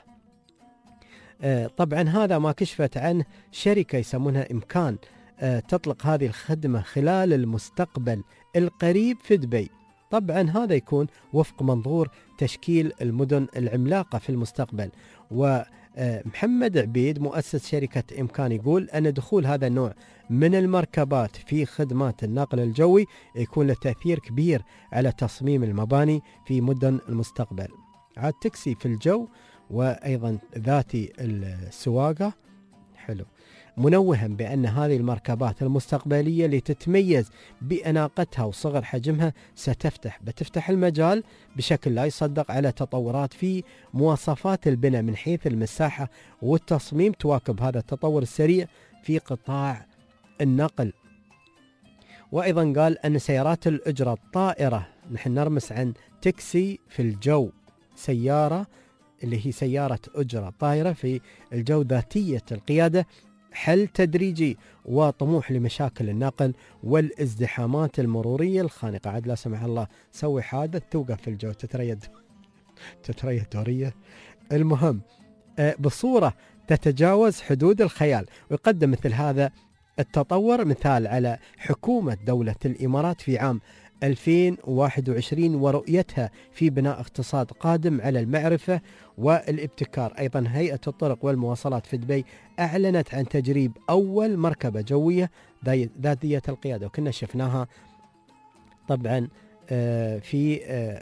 طبعا هذا ما كشفت عنه شركة يسمونها إمكان، تطلق هذه الخدمة خلال المستقبل القريب في دبي. طبعا هذا يكون وفق منظور تشكيل المدن العملاقة في المستقبل. ومحمد عبيد مؤسس شركة إمكان يقول أن دخول هذا النوع من المركبات في خدمات النقل الجوي يكون له تأثير كبير على تصميم المباني في مدن المستقبل. عاد تكسي في الجو وأيضا ذاتي السواقة. حلو. منوها بأن هذه المركبات المستقبلية اللي تتميز بأناقتها وصغر حجمها بتفتح المجال بشكل لا يصدق على تطورات في مواصفات البناء من حيث المساحة والتصميم، تواكب هذا التطور السريع في قطاع النقل. وأيضا قال أن سيارات الأجرة الطائرة، نحن نرمس عن تاكسي في الجو، سيارة اللي هي سيارة أجرة طائرة في الجو ذاتية القيادة، حل تدريجي وطموح لمشاكل النقل والازدحامات المرورية الخانقة. عاد لا سمح الله سوي حادث توقف في الجو تتريد دورية. المهم بصورة تتجاوز حدود الخيال. ويقدم مثل هذا التطور مثال على حكومة دولة الإمارات في عام 2021 ورؤيتها في بناء اقتصاد قادم على المعرفة والابتكار. أيضا هيئة الطرق والمواصلات في دبي أعلنت عن تجريب أول مركبة جوية ذاتية القيادة، وكنا شفناها طبعا في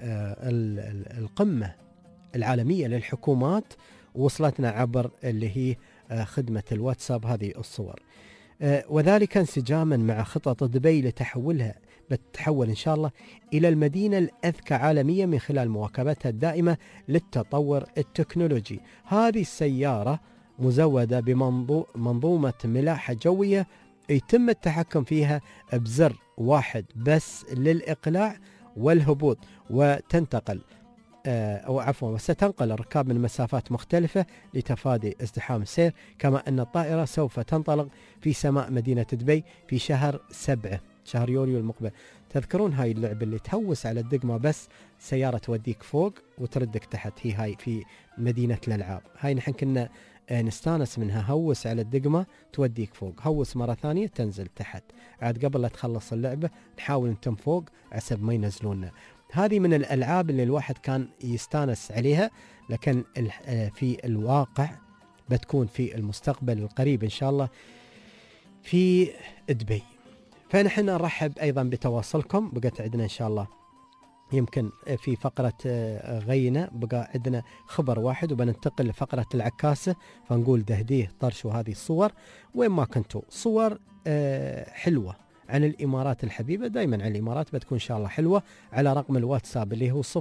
القمة العالمية للحكومات، وصلتنا عبر اللي هي خدمة الواتساب هذه الصور، وذلك انسجاما مع خطط دبي لتحولها بتتحول إن شاء الله إلى المدينة الأذكى عالميا من خلال مواكبتها الدائمة للتطور التكنولوجي. هذه السيارة مزودة بمنظومة ملاحة جوية يتم التحكم فيها بزر واحد بس للإقلاع والهبوط، وتنتقل أو عفوا وستنقل الركاب من مسافات مختلفة لتفادي ازدحام السير. كما أن الطائرة سوف تنطلق في سماء مدينة دبي في شهر 7 شهر يوليو المقبل. تذكرون هاي اللعبة اللي تهوس على الدقمة بس سيارة توديك فوق وتردك تحت، هي هاي في مدينة الألعاب. هاي نحن كنا نستانس منها، هوس على الدقمة توديك فوق، هوس مرة ثانية تنزل تحت، عاد قبل لا تخلص اللعبة نحاول نتم فوق عسب ما ينزلوننا. هذه من الألعاب اللي الواحد كان يستانس عليها، لكن في الواقع بتكون في المستقبل القريب إن شاء الله في دبي. فنحن نرحب أيضا بتواصلكم. بقت عندنا إن شاء الله يمكن في فقرة غينا بقى عندنا خبر واحد وبننتقل لفقرة العكاسة، فنقول دهديه طرشوا هذه الصور وين ما كنتوا، صور حلوة عن الإمارات الحبيبة. دايما عن الإمارات بتكون إن شاء الله حلوة على رقم الواتساب اللي هو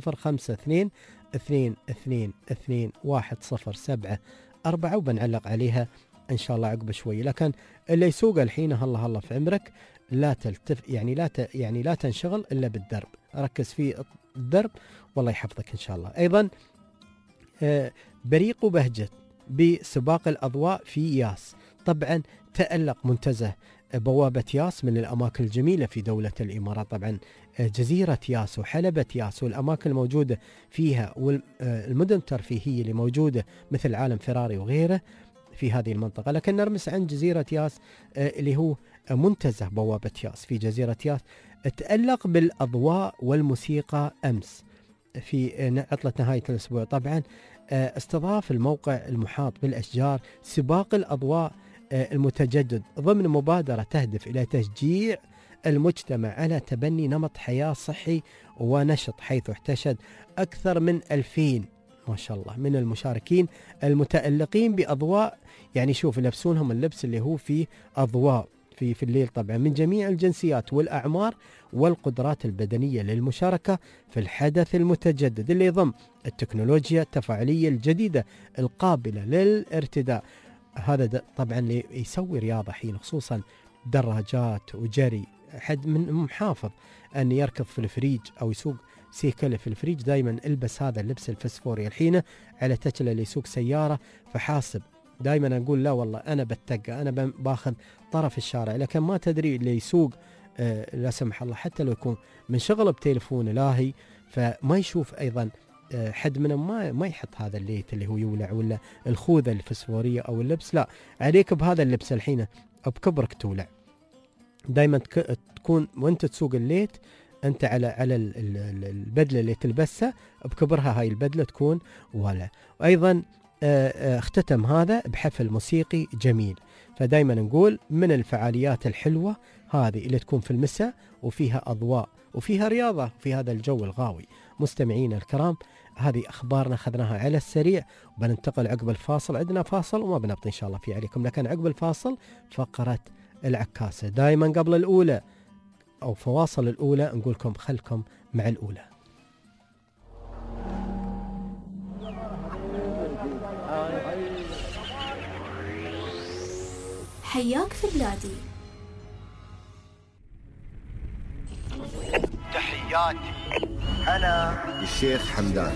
0522221074 وبنعلق عليها إن شاء الله عقب شوي. لكن اللي يسوق الحين هلا في عمرك لا تلتف يعني لا تنشغل إلا بالدرب، ركز في الدرب والله يحفظك إن شاء الله. أيضا بريق وبهجت بسباق الأضواء في ياس. طبعا تألق منتزه بوابة ياس من الأماكن الجميلة في دولة الإمارات. طبعا جزيرة ياس وحلبة ياس والأماكن الموجودة فيها والمدن الترفيهية اللي موجودة مثل عالم فراري وغيره في هذه المنطقة. لكن نرمس عن جزيرة ياس اللي هو منتزه بوابة ياس في جزيرة ياس. تألق بالأضواء والموسيقى أمس في عطلة نهاية الأسبوع. طبعا استضاف الموقع المحاط بالأشجار سباق الأضواء المتجدد ضمن مبادرة تهدف إلى تشجيع المجتمع على تبني نمط حياة صحي ونشط، حيث احتشد أكثر من 2000 ما شاء الله من المشاركين المتألقين بأضواء. يعني شوف يلبسونهم اللبس اللي هو فيه أضواء في الليل، طبعا من جميع الجنسيات والأعمار والقدرات البدنية للمشاركة في الحدث المتجدد اللي يضم التكنولوجيا التفاعلية الجديدة القابلة للارتداء. هذا طبعا اللي يسوي رياضة حين خصوصا دراجات وجري، حد من محافظ أن يركض في الفريج أو يسوق سيكل في الفريج دائما البس هذا اللبس الفسفوري. الحين على تجلى اللي يسوق سيارة فحاسب، دائما أقول لا والله أنا بتقى أنا باخذ طرف الشارع، لكن ما تدري اللي يسوق لا سمح الله حتى لو يكون من شغله بتليفون لاهي فما يشوف أيضا حد منهم ما يحط هذا الليت اللي هو يولع ولا الخوذة الفسفورية أو اللبس. لا عليك بهذا اللبس الحين بكبرك تولع. دائما تكون وانت تسوق الليت انت على البدلة اللي تلبسها بكبرها هاي البدلة تكون ولع. وايضا اختتم هذا بحفل موسيقي جميل. فدايما نقول من الفعاليات الحلوة هذه اللي تكون في المساء وفيها أضواء وفيها رياضة في هذا الجو الغاوي. مستمعين الكرام هذه أخبارنا أخذناها على السريع وبننتقل عقب الفاصل. عندنا فاصل وما بنبطي إن شاء الله في عليكم، لكن عقب الفاصل فقرة العكاسة. دائما قبل الأولى أو فواصل الأولى نقولكم خلكم مع الأولى. حياك في بلادي. تحياتي أنا الشيخ حمدان.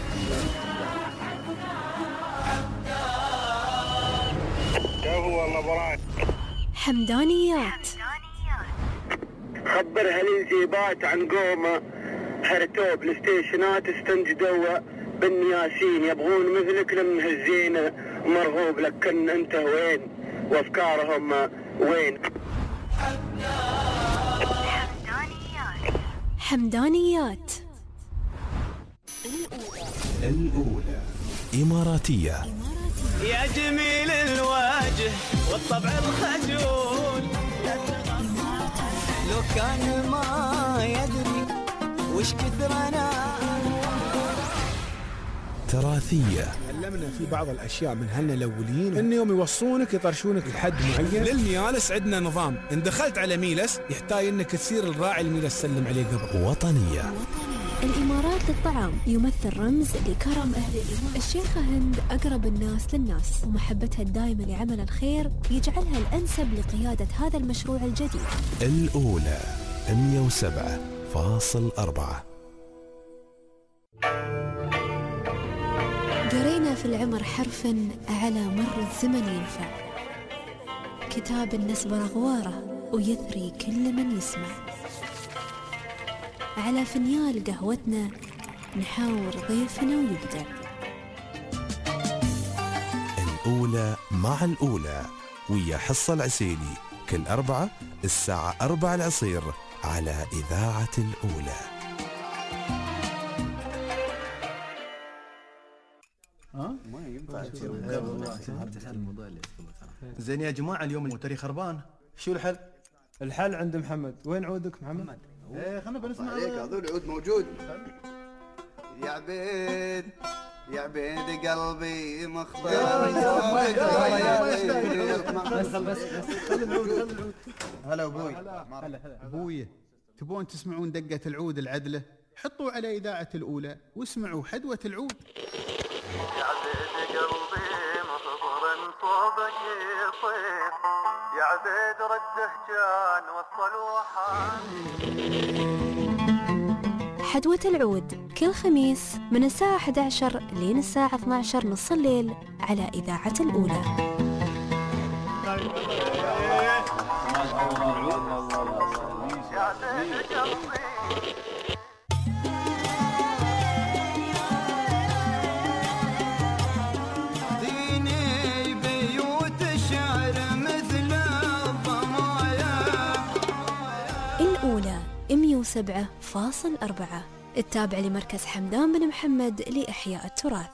والله براد حمدانيات. خبر هالانجيبات عن قومه هرتوب الستيشنات استنجدوا بن ياسين يبغون مثلك لمهزينه ومرغوب لك كن انت وين وافكارهم وين. حمدانيات الأولى إماراتية. يا جميل الوجه والطبع الخجول لو كان ما يدري وش كثر انا. تراثية. علمنا في بعض الاشياء من هلنا الاوليين ان يوم يوصونك يطرشونك لحد معين. للميالس عندنا نظام، ان دخلت على ميلس يحتاج انك تصير الراعي الميلس سلم عليه قبل. وطنية. الإمارات للطعام يمثل رمز لكرم أهل الإمارات. الشيخة هند أقرب الناس للناس ومحبتها الدائمة لعمل الخير يجعلها الأنسب لقيادة هذا المشروع الجديد. الأولى 107.4. قرينا في العمر حرفا على مر الزمن ينفع، كتاب النسبر أغواره ويثري كل من يسمع. على فنيال قهوتنا نحاور ضيفنا ويبدع. الأولى مع الأولى ويا حصة العسيلي كل أربعة الساعة 4 العصير على إذاعة الأولى. ما ينفع زين يا جماعة، اليوم الموتري خربان، شو الحل؟ الحل عند محمد. وين عودك محمد؟ ايه خلنا بنسمع عليك هذول العود موجود. يا عبيد يا عبيد قلبي مختار. هلا ابوي. ابوي تبون تسمعون دقة العود العدلة؟ حطوا على إذاعة الأولى واسمعوا حدوة العود. يا عبيد قلبي مخبر صوبك يصير، يا عبيد رده كان وصل وحان. حدوة العود كل خميس من الساعة 11 لين الساعة 12 نص الليل على إذاعة الأولى. الأولى 107.4 التابع لمركز حمدان بن محمد لإحياء التراث.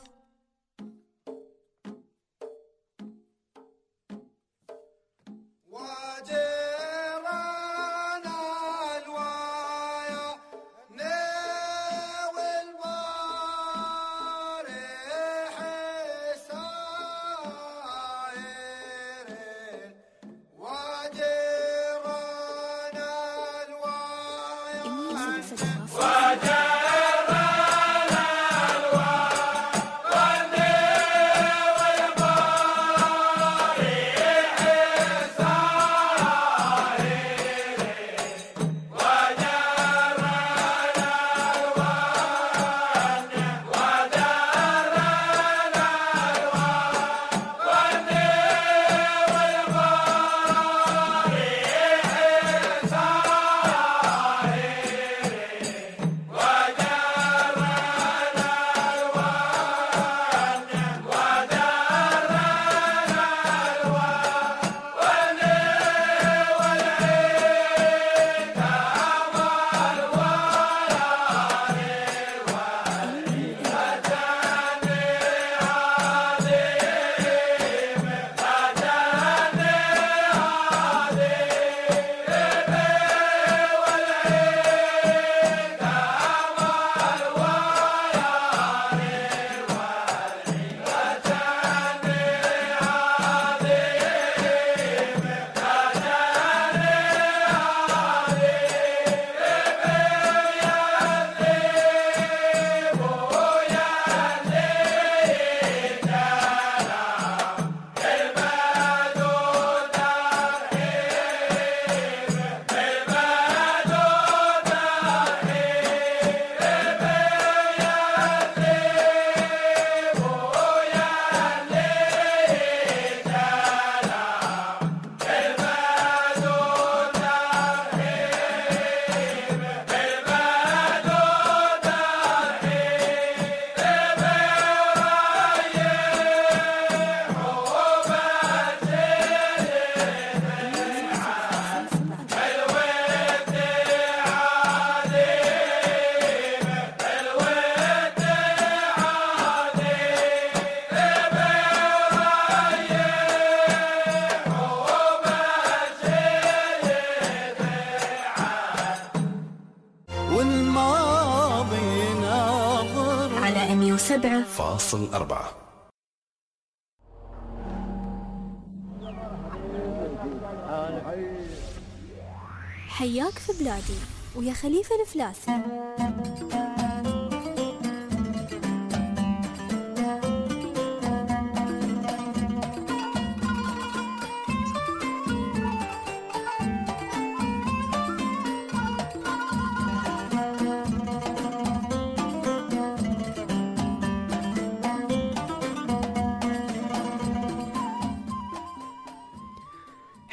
على 107.4. حياك في بلادي ويا خليفة الفلاسي.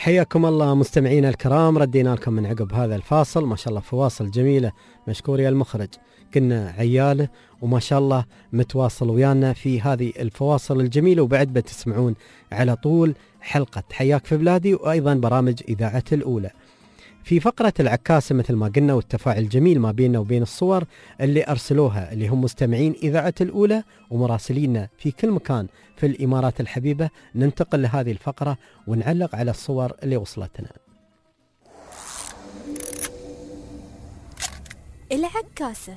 حياكم الله مستمعينا الكرام، ردينا لكم من عقب هذا الفاصل. ما شاء الله فواصل جميلة، مشكور يا المخرج، كنا عياله وما شاء الله متواصل ويانا في هذه الفواصل الجميلة، وبعد بتسمعون على طول حلقة حياك في بلادي وأيضا برامج إذاعة الأولى. في فقرة العكاسة مثل ما قلنا والتفاعل الجميل ما بيننا وبين الصور اللي أرسلوها اللي هم مستمعين إذاعة الأولى ومراسلينا في كل مكان في الإمارات الحبيبة، ننتقل لهذه الفقرة ونعلق على الصور اللي وصلتنا. العكاسة.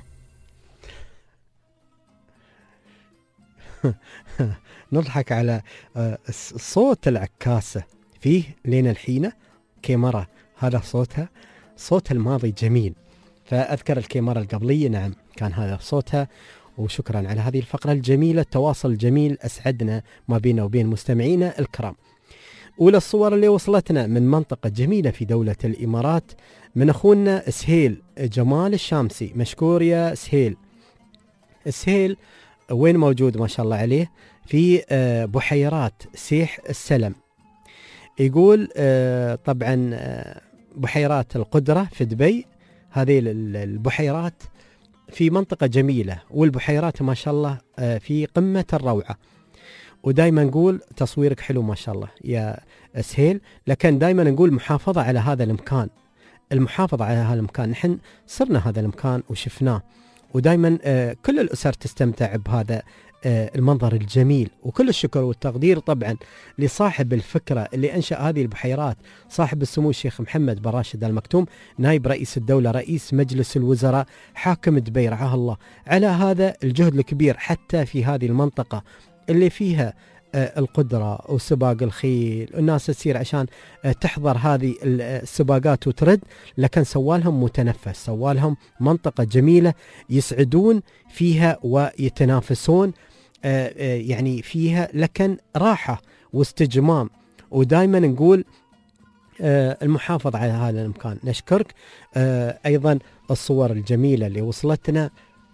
نضحك على صوت العكاسة، فيه لين الحين كاميرا، هذا صوتها، صوت الماضي جميل، فأذكر الكاميرا القبلية نعم كان هذا صوتها. وشكرا على هذه الفقرة الجميلة، التواصل الجميل أسعدنا ما بيننا وبين مستمعينا الكرام. أولى الصور اللي وصلتنا من منطقة جميلة في دولة الإمارات من أخونا سهيل جمال الشامسي، مشكور يا سهيل. سهيل وين موجود ما شاء الله عليه؟ في بحيرات سيح السلم. يقول طبعا بحيرات القدرة في دبي، هذه البحيرات في منطقة جميلة، والبحيرات ما شاء الله في قمة الروعة. ودايما نقول تصويرك حلو ما شاء الله يا سهيل، لكن دايما نقول محافظة على هذا المكان، المحافظة على هذا المكان. نحن صرنا هذا المكان وشفناه، ودايما كل الأسر تستمتع بهذا المنظر الجميل. وكل الشكر والتقدير طبعا لصاحب الفكرة اللي أنشأ هذه البحيرات، صاحب السمو الشيخ محمد بن راشد آل مكتوم، نائب رئيس الدولة، رئيس مجلس الوزراء، حاكم دبي، رعاه الله على هذا الجهد الكبير حتى في هذه المنطقة اللي فيها القدرة وسباق الخيل، الناس تسير عشان تحضر هذه السباقات وترد، لكن سوالهم متنفس، سوالهم منطقة جميلة يسعدون فيها ويتنافسون يعني فيها، لكن راحة واستجمام. ودائما نقول المحافظة على هذا المكان. نشكرك. أيضا الصور الجميلة اللي وصلتنا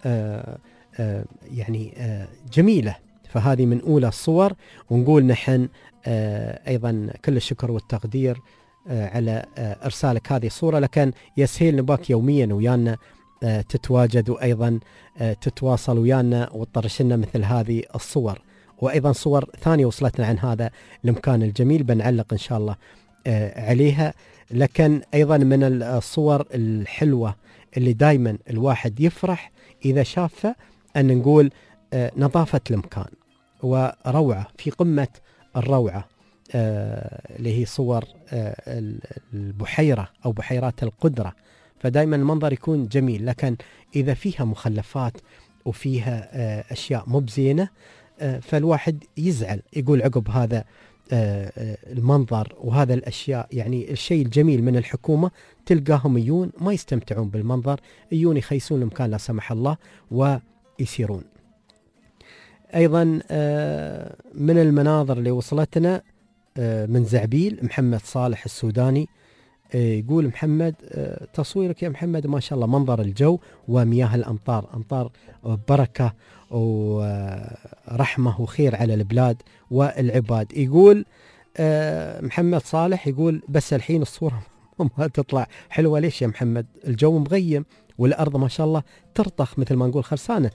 يعني جميلة، فهذه من أولى الصور. ونقول نحن أيضا كل الشكر والتقدير على إرسالك هذه الصورة، لكن يسهل نباك يوميا ويانا تتواجد وأيضا تتواصل ويانا وتطرش لنا مثل هذه الصور. وأيضا صور ثانية وصلتنا عن هذا المكان الجميل بنعلق إن شاء الله عليها. لكن أيضا من الصور الحلوة اللي دايما الواحد يفرح إذا شافها أن نقول نظافة المكان وروعة في قمة الروعة، اللي هي صور البحيرة أو بحيرات القدرة. فدايما المنظر يكون جميل، لكن إذا فيها مخلفات وفيها أشياء مو بزينة فالواحد يزعل، يقول عقب هذا المنظر وهذا الأشياء. يعني الشيء الجميل من الحكومة تلقاهم يجون ما يستمتعون بالمنظر، يجون يخيسون المكان لا سمح الله ويسيرون. أيضا من المناظر اللي وصلتنا من زعبيل محمد صالح السوداني، يقول محمد تصويرك يا محمد ما شاء الله، منظر الجو ومياه الأمطار، أمطار بركة ورحمة وخير على البلاد والعباد. يقول محمد صالح، يقول بس الحين الصورة ما تطلع حلوة. ليش يا محمد؟ الجو مغيم والأرض ما شاء الله ترطخ مثل ما نقول خرسانة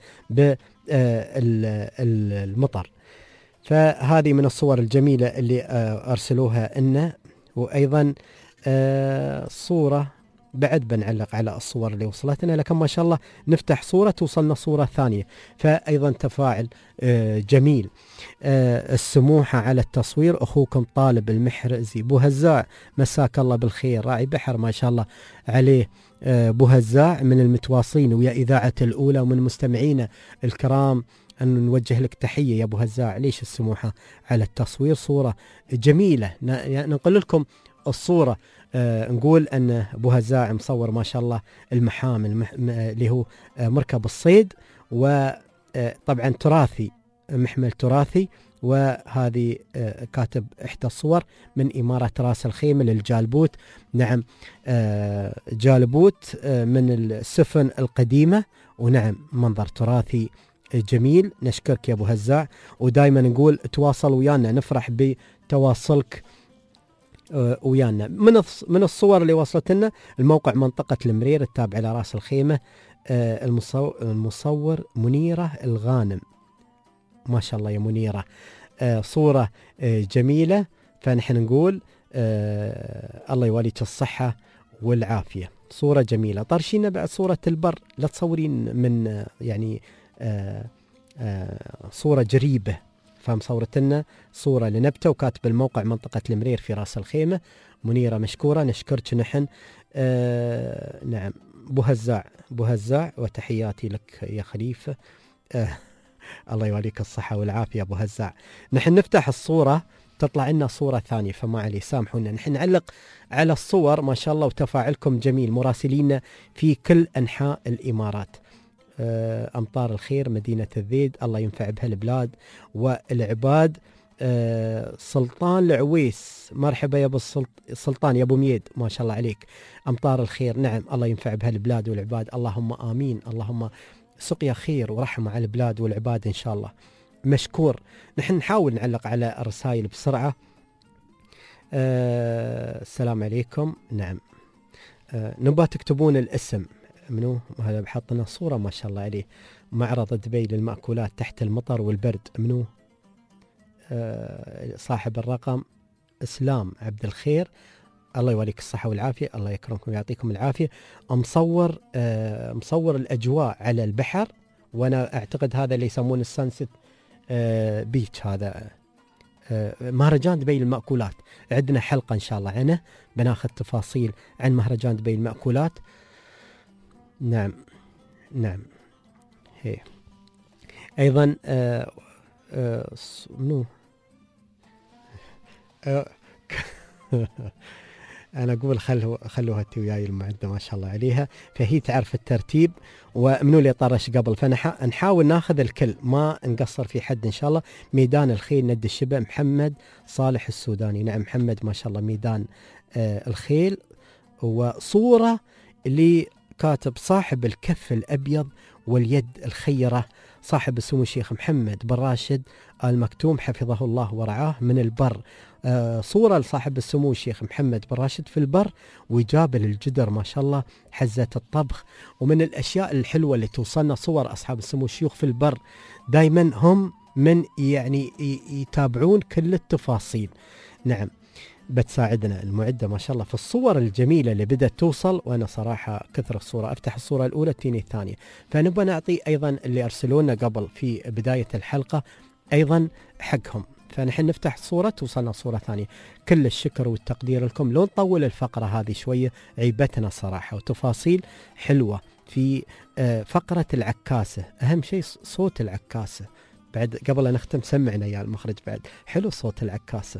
بالمطر. فهذه من الصور الجميلة اللي أرسلوها لنا. وأيضا صورة بعد بنعلق على الصور اللي وصلتنا، لكن ما شاء الله نفتح صورة توصلنا صورة ثانية، فأيضا تفاعل جميل. السموحة على التصوير، أخوكم طالب المحرزي بو هزاع، مساك الله بالخير، راعي بحر ما شاء الله عليه بو هزاع، من المتواصلين ويا إذاعة الأولى ومن مستمعينا الكرام، أن نوجه لك تحية يا أبو هزاع. ليش السموحة على التصوير؟ صورة جميلة. ننقل لكم الصورة. نقول أن أبو هزاع مصور ما شاء الله المحام اللي هو مركب الصيد، وطبعا تراثي، محمل تراثي. وهذه كاتب إحدى الصور من إمارة راس الخيمة للجالبوت. نعم جالبوت من السفن القديمة، ونعم منظر تراثي جميل. نشكرك يا أبو هزاع، ودائما نقول تواصل ويانا، نفرح بتواصلك ويانا. من الصور اللي وصلت لنا الموقع منطقة المرير التابع إلى راس الخيمة، المصور منيرة الغانم، ما شاء الله يا منيرة، صورة جميلة. فنحن نقول الله يواليك الصحة والعافية، صورة جميلة. طرشينا بعد صورة البر، لا تصورين من يعني صورة جريبة، فمصورت لنا صورة لنبتة وكاتب الموقع منطقة المرير في راس الخيمة. منيرة مشكورة، نشكرك نحن. نعم بو هزاع وتحياتي لك يا خليفة. الله يواليك الصحة والعافية أبو هزاع. نحن نفتح الصورة تطلع لنا صورة ثانية، فما علي سامحونا. نحن نعلق على الصور ما شاء الله وتفاعلكم جميل، مراسلين في كل أنحاء الإمارات. أمطار الخير مدينة الذيد، الله ينفع بها البلاد والعباد. سلطان العويس، مرحبا يا أبو السلطان يا أبو ميد، ما شاء الله عليك. أمطار الخير، نعم الله ينفع بها البلاد والعباد، اللهم آمين. اللهم سقيا خير ورحمة على البلاد والعباد إن شاء الله. مشكور. نحن نحاول نعلق على الرسائل بسرعة. السلام عليكم. نعم نبغى تكتبون الاسم منو هذا، بحطنا صورة ما شاء الله عليه. معرض دبي للمأكولات تحت المطر والبرد، منو صاحب الرقم؟ اسلام عبد الخير، الله يوليك الصحة والعافية، الله يكرمكم ويعطيكم العافية. مصور الأجواء على البحر، وأنا أعتقد هذا اللي يسمونه السانست بيتش، هذا مهرجان دبي للمأكولات. عندنا حلقة إن شاء الله عنه، بناخذ تفاصيل عن مهرجان دبي للمأكولات. نعم هي أيضا منو أنا أقول خلوها وياي المعدة ما شاء الله عليها، فهي تعرف الترتيب ومنو اللي طرش قبل، فنحاول ناخذ الكل ما نقصر في حد إن شاء الله. ميدان الخيل ند الشبه، محمد صالح السوداني، نعم محمد ما شاء الله ميدان الخيل. وصورة اللي كاتب صاحب الكف الأبيض واليد الخيرة، صاحب السمو الشيخ محمد بن راشد آل مكتوم حفظه الله ورعاه من البر. صورة لصاحب السمو الشيخ محمد بن راشد في البر وجابل الجدر ما شاء الله، حزة الطبخ. ومن الأشياء الحلوة اللي توصلنا صور أصحاب السمو الشيوخ في البر، دايما هم من يعني يتابعون كل التفاصيل. نعم بتساعدنا المعدة ما شاء الله في الصور الجميلة اللي بدأت توصل. وأنا صراحة كثر الصورة، أفتح الصورة الأولى تيني الثانية. فنبغى نعطي أيضا اللي أرسلونا قبل في بداية الحلقة أيضا حقهم، فنحن نفتح صورة توصلنا صورة ثانية. كل الشكر والتقدير لكم. لو نطول الفقرة هذه شوية عيبتنا صراحة، وتفاصيل حلوة في فقرة العكاسة. أهم شيء صوت العكاسة. بعد قبل أن نختم سمعنا يا المخرج بعد، حلو صوت العكاسة.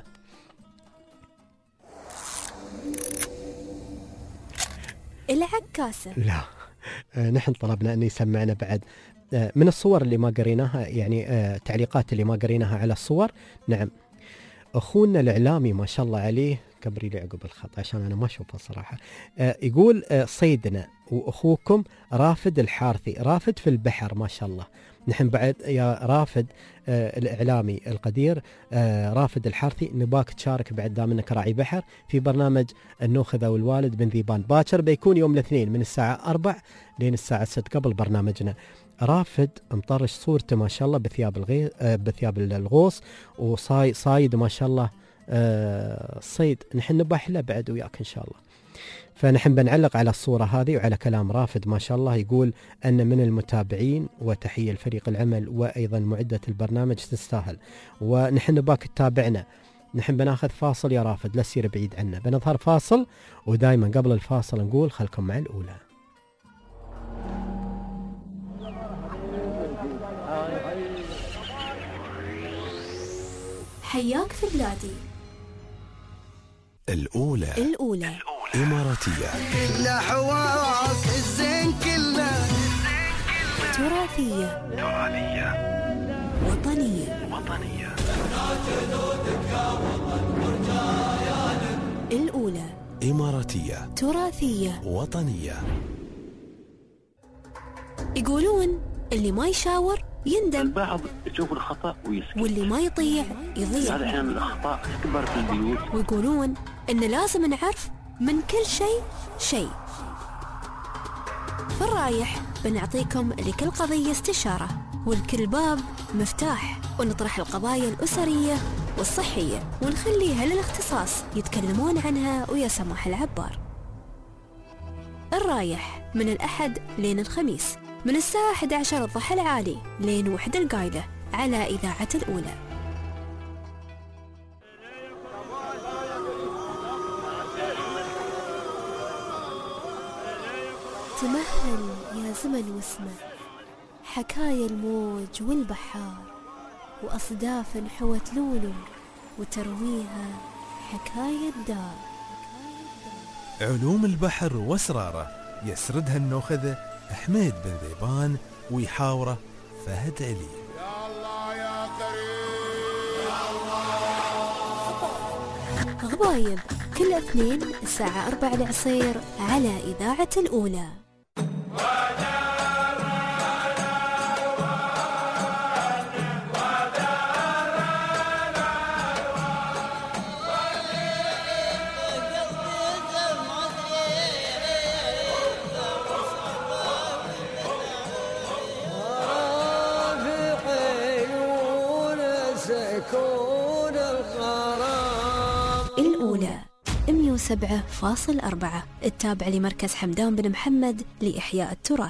العكاسة لا نحن طلبنا أن يسمعنا بعد من الصور اللي ما قريناها، يعني تعليقات اللي ما قريناها على الصور. نعم أخونا الإعلامي ما شاء الله عليه، كبري لي عقب الخط عشان أنا ما أشوفه صراحة. يقول صيدنا وأخوكم رافد الحارثي، رافد في البحر ما شاء الله. نحن بعد يا رافد الإعلامي القدير رافد الحارثي، نباك تشارك بعد دام انك راعي بحر في برنامج النوخذة والوالد بن ذيبان. باكر بيكون يوم الاثنين من الساعة 4 لين الساعة 6 قبل برنامجنا. رافد مطرش صورته ما شاء الله بثياب الغوص وصايد ما شاء الله صيد. نحن نباح له بعد وياك إن شاء الله. فنحن بنعلق على الصورة هذه وعلى كلام رافد ما شاء الله. يقول أن من المتابعين وتحية لفريق العمل وأيضا معدة البرنامج تستاهل، ونحن نباك تتابعنا. نحن بناخذ فاصل يا رافد، لا تسير بعيد عنا، بنظهر فاصل. ودائما قبل الفاصل نقول خلكم مع الأولى. حياك في بلادي الأولى إماراتية، لا حواس الزين كله، تراثية وطنية. الأولى إماراتية تراثية وطنية. يقولون اللي ما يشاور يندم، البعض يشوف الخطأ ويسكت، واللي ما يطيع يضيع. هذا أحيانا الأخطاء تكبر في البيوت. ويقولون إن لازم نعرف من كل شيء. في الرايح بنعطيكم لكل قضية استشارة، ولكل باب مفتاح، ونطرح القضايا الأسرية والصحية، ونخليها للاختصاص يتكلمون عنها ويا سماح العبار. الرايح من الأحد لين الخميس من الساعة 11 الضحى العالي لين 1 القايلة على إذاعة الأولى. تمهل يا زمن واسمع حكايا الموج والبحار، وأصداف حوت لولو وترويها حكاية دار. علوم البحر واسراره يسردها النوخذه حميد بن ذيبان، ويحاوره فهد علي. غضايب كل اثنين الساعة 4 العصير على إذاعة الأولى. الأولى 107.4 التابع لمركز حمدان بن محمد لإحياء التراث.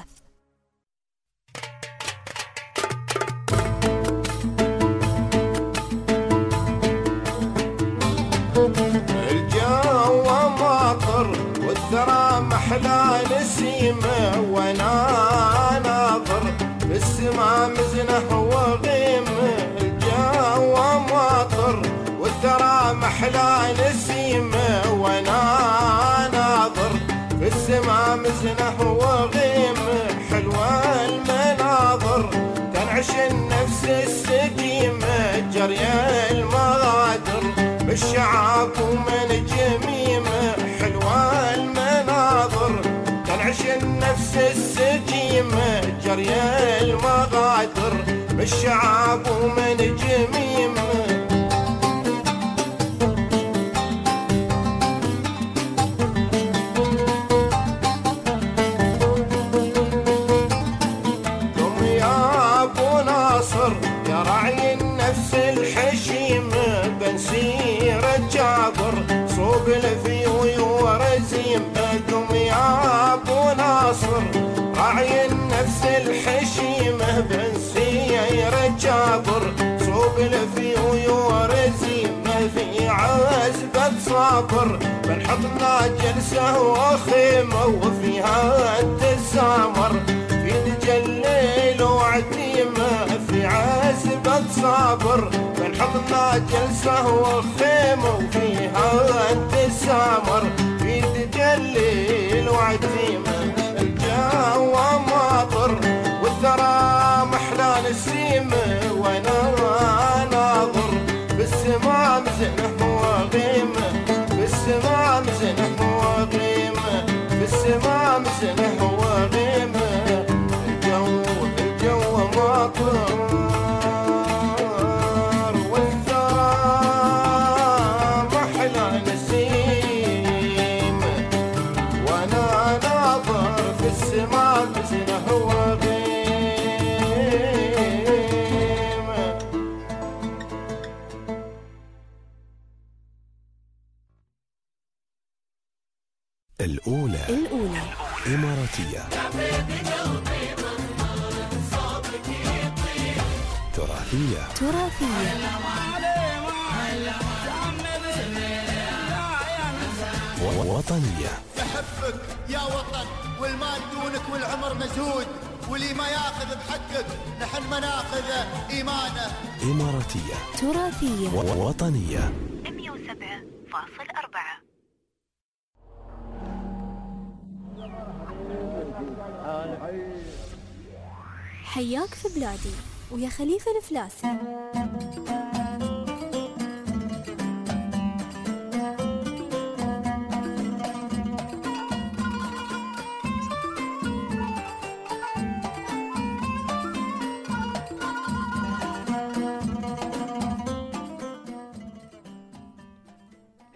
الجو ماطر والثرى محلى نسيمه، وانا ناظر بالسما مزنه وغيمه. الجو ماطر والثرى محلى نسيمه، وانا ناظر بالسما مزنه وغيمه. حلوة المناظر تنعش النفس السقيمه، جري المغادر بالشعاب ومن جميمه. حلوة المناظر تنعش النفس السقيمه، جري المغادر بالشعاب ومن جميمه. يا راعي النفس الحشيمة بنسير الجابر صوب الفيوي ورزيم. قم يا ابو ناصر راعي النفس الحشيمة بنسير الجابر صوب الفيوي ورزيم. في عزبة صابر بنحطنا جلسة وخيمة، وفيها التسامر في تجليل وعتيمة. في عزبة صابر بنحطنا جلسة وخيمة، وفيها التسامر في تجليل وعتيمة. الجو ماطر والثرى محلى نسيمة، وانا ناظر بالسما مزنه وغيمة. بالسما مزنه وغيمة، بالسما مزنه وغيمة. الجو ماطر والثرى محلى نسيمة، وانا ناظر في السما مزنه وغيمة. الأولى إماراتية، تراثية، وطنية. بحبك يا وطن، والمال دونك والعمر مزهود، واللي ما ياخذ بحقك نحن ما ناخذه إيمانه. إماراتية، تراثية، وطنية. 107.4. حياك في بلادي ويا خليفة الفلاسي.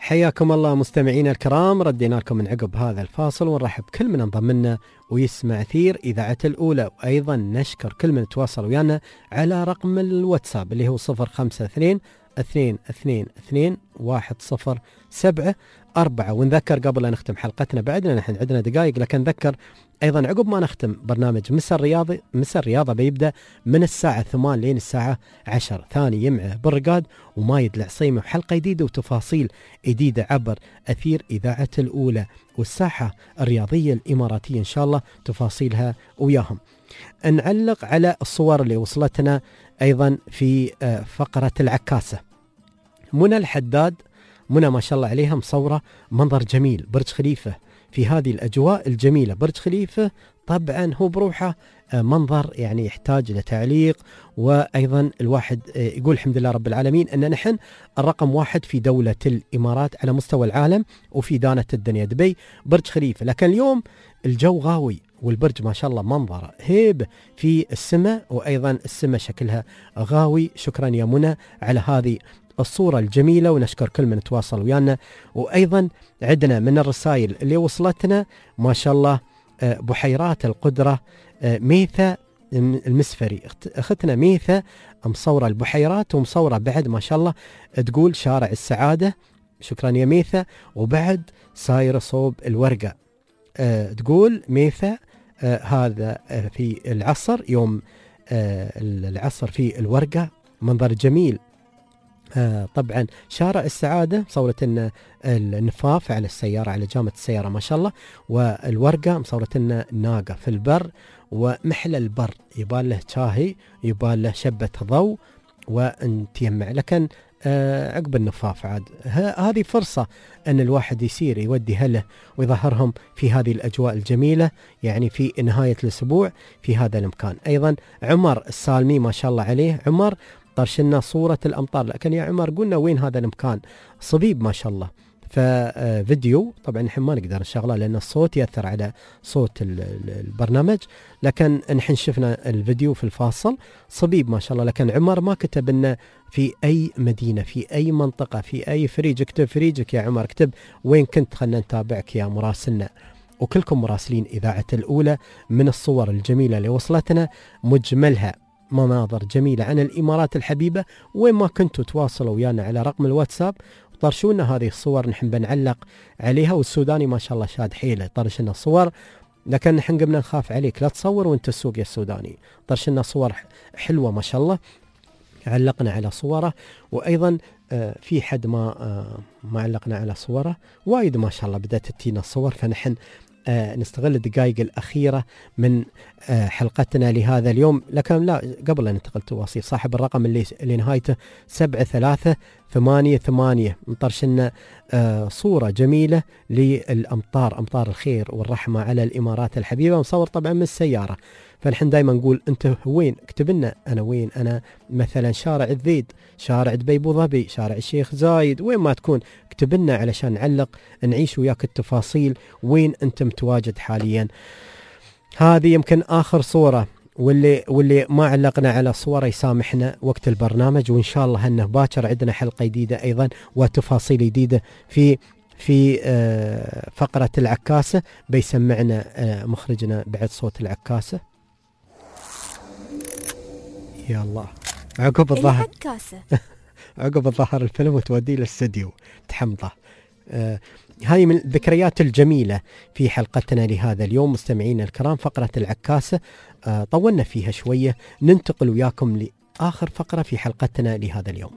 حياكم الله مستمعينا الكرام، ردينا لكم من عقب هذا الفاصل ونرحب كل من انضم لنا ويسمع أثير إذاعة الأولى، وأيضا نشكر كل من تواصل ويانا على رقم الواتساب اللي هو 052 222 107 ونذكر قبل أن نختم حلقتنا بعدنا نحن عندنا دقائق، لكن نذكر أيضا عقب ما نختم برنامج مس الرياضة بيبدأ من الساعة 8 لين الساعة 10 ثاني يمعه بالرقاد ومايد العصيمة وحلقة جديدة وتفاصيل جديدة عبر أثير إذاعة الأولى والساحة الرياضية الإماراتية إن شاء الله تفاصيلها وياهم. نعلق على الصور اللي وصلتنا أيضا في فقرة العكاسة. منى الحداد، منى ما شاء الله عليها مصورة منظر جميل برج خليفة في هذه الأجواء الجميلة. برج خليفة طبعا هو بروحه منظر يعني يحتاج لتعليق، وأيضا الواحد يقول الحمد لله رب العالمين أن نحن الرقم 1 في دولة الإمارات على مستوى العالم وفي دانة الدنيا دبي برج خليفة. لكن اليوم الجو غاوي والبرج ما شاء الله منظره هيب في السماء، وأيضا السماء شكلها غاوي. شكرا يا منى على هذه الصورة الجميلة، ونشكر كل من تواصل ويانا. وأيضا عندنا من الرسائل اللي وصلتنا ما شاء الله بحيرات القدرة ميثا المسفري، أختنا ميثا مصورة البحيرات ومصورة بعد ما شاء الله تقول شارع السعادة. شكرا يا ميثا. وبعد سايرة صوب الورقة تقول ميثا هذا في العصر يوم العصر في الورقة منظر جميل. طبعا شارع السعادة مصورة النفاف على السيارة على جامة السيارة ما شاء الله، والورقة مصورة الناقة في البر ومحل البر يبال له شاهي يبال له شبة ضوء وانتيمع. لكن عقب النفاف عاد هذه فرصة أن الواحد يسير يودي هله ويظهرهم في هذه الأجواء الجميلة يعني في نهاية الأسبوع في هذا المكان. أيضا عمر السالمي ما شاء الله عليه، عمر طرشنا صورة الأمطار. لكن يا عمر قلنا وين هذا المكان؟ صبيب ما شاء الله. ففيديو طبعا نحن ما نقدر نشغله لأن الصوت يأثر على صوت البرنامج، لكن نحن شفنا الفيديو في الفاصل صبيب ما شاء الله. لكن عمر ما كتب لنا في أي مدينة في أي منطقة في أي فريج. اكتب فريجك يا عمر، اكتب وين كنت، خلنا نتابعك يا مراسلنا. وكلكم مراسلين إذاعة الأولى من الصور الجميلة اللي وصلتنا مجملها مناظر جميلة عن الإمارات الحبيبة. وين ما كنتوا تواصلوا ويانا على رقم الواتساب طرشونا هذه الصور نحن بنعلق عليها. والسوداني ما شاء الله شاد حيله طرشنا الصور، لكن نحن قمنا نخاف عليك لا تصور وانت السوق يا السوداني. طرشنا صور حلوة ما شاء الله علقنا على صوره. وأيضا في حد ما علقنا على صوره وايد ما شاء الله بدأت تتينا الصور. فنحن نستغل الدقائق الأخيرة من حلقتنا لهذا اليوم. لكن لا قبل أن ننتقل تواصيل صاحب الرقم اللي نهايته 7388 مطرشنا صورة جميلة للأمطار أمطار الخير والرحمة على الإمارات الحبيبة، مصور طبعا من السيارة. فنحن دائما نقول أنت وين، اكتب لنا أنا وين، أنا مثلا شارع الذيد، شارع دبي أبو ظبي، شارع الشيخ زايد، وين ما تكون اكتب لنا علشان نعلق نعيش وياك التفاصيل وين أنت متواجد حاليا. هذه يمكن آخر صورة، واللي ما علقنا على صورة يسامحنا وقت البرنامج، وإن شاء الله أنه باكر عندنا حلقة جديدة أيضا وتفاصيل جديدة في فقرة العكاسة. بيسمعنا مخرجنا بعد صوت العكاسة. يا الله عقب الظهر عقب الظهر الفيلم وتوديه للاستديو تحمضه. هاي من الذكريات الجميلة في حلقتنا لهذا اليوم مستمعين الكرام، فقرة العكاسة طولنا فيها شوية. ننتقل وياكم لآخر فقرة في حلقتنا لهذا اليوم.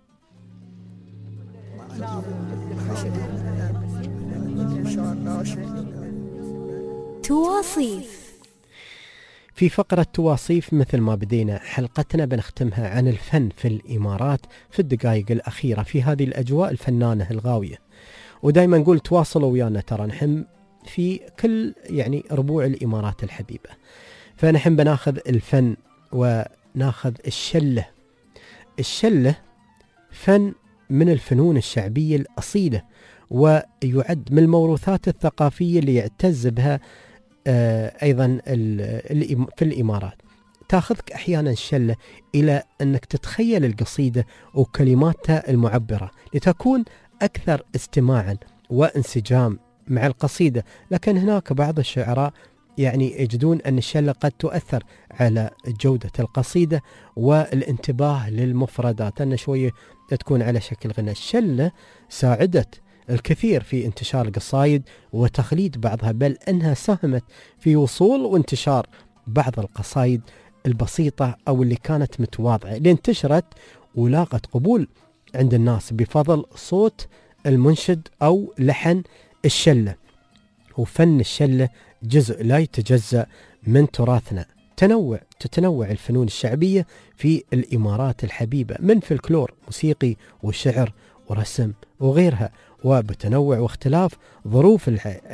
تواصيف. في فقرة تواصيف مثل ما بدينا حلقتنا بنختمها عن الفن في الإمارات في الدقائق الأخيرة في هذه الأجواء الفنانة الغاوية. ودائما نقول تواصلوا ويانا، ترى نحن في كل يعني ربوع الإمارات الحبيبة. فنحن بناخذ الفن وناخذ الشلة فن من الفنون الشعبية الأصيلة، ويعد من الموروثات الثقافية اللي يعتز بها أيضا في الإمارات. تاخذك أحيانا الشلة إلى أنك تتخيل القصيدة وكلماتها المعبرة لتكون أكثر استماعا وانسجام مع القصيدة. لكن هناك بعض الشعراء يعني يجدون أن الشلة قد تؤثر على جودة القصيدة والانتباه للمفردات، أن شوية تكون على شكل غنى. الشلة ساعدت الكثير في انتشار القصائد وتخليد بعضها، بل أنها ساهمت في وصول وانتشار بعض القصائد البسيطة أو اللي كانت متواضعة، اللي انتشرت ولاقت قبول عند الناس بفضل صوت المنشد أو لحن الشلة. وفن الشلة جزء لا يتجزأ من تراثنا. تتنوع الفنون الشعبية في الإمارات الحبيبة من فلكلور موسيقي وشعر ورسم وغيرها، وبتنوع واختلاف ظروف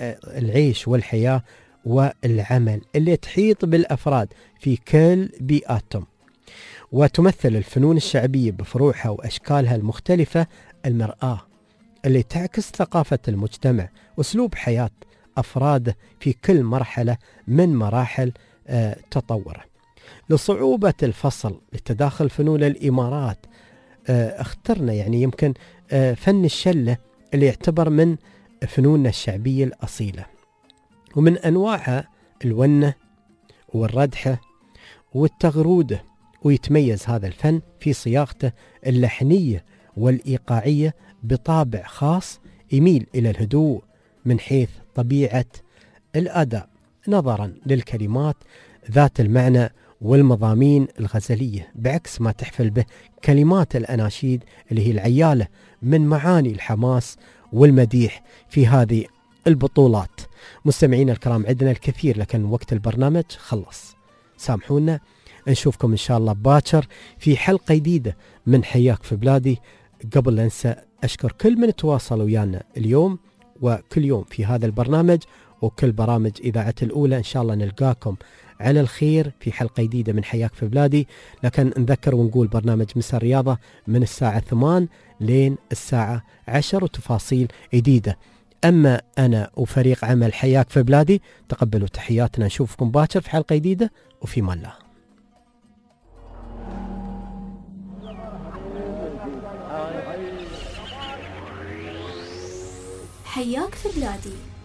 العيش والحياة والعمل اللي تحيط بالأفراد في كل بيئاتهم. وتمثل الفنون الشعبية بفروعها وأشكالها المختلفة المرآة اللي تعكس ثقافة المجتمع وأسلوب حياة أفراده في كل مرحلة من مراحل تطوره. لصعوبة الفصل لتداخل فنون الإمارات اخترنا يعني يمكن فن الشلة اللي يعتبر من فنوننا الشعبية الأصيلة، ومن أنواعها الونة والردحة والتغرودة. ويتميز هذا الفن في صياغته اللحنية والإيقاعية بطابع خاص يميل إلى الهدوء من حيث طبيعة الأداء، نظرا للكلمات ذات المعنى والمضامين الغزلية، بعكس ما تحفل به كلمات الأناشيد اللي هي العيالة من معاني الحماس والمديح في هذه البطولات. مستمعين الكرام، عندنا الكثير لكن وقت البرنامج خلص، سامحونا. نشوفكم إن شاء الله باكر في حلقة جديدة من حياك في بلادي. قبل لا أنسى أشكر كل من تواصل ويانا اليوم وكل يوم في هذا البرنامج وكل برامج إذاعة الأولى. إن شاء الله نلقاكم على الخير في حلقة جديدة من حياك في بلادي. لكن نذكر ونقول برنامج مساء الرياضة من الساعة 8 لين الساعة 10 وتفاصيل جديدة. أما أنا وفريق عمل حياك في بلادي تقبلوا تحياتنا، نشوفكم باكر في حلقة جديدة وفي مان الله. حياك في بلادي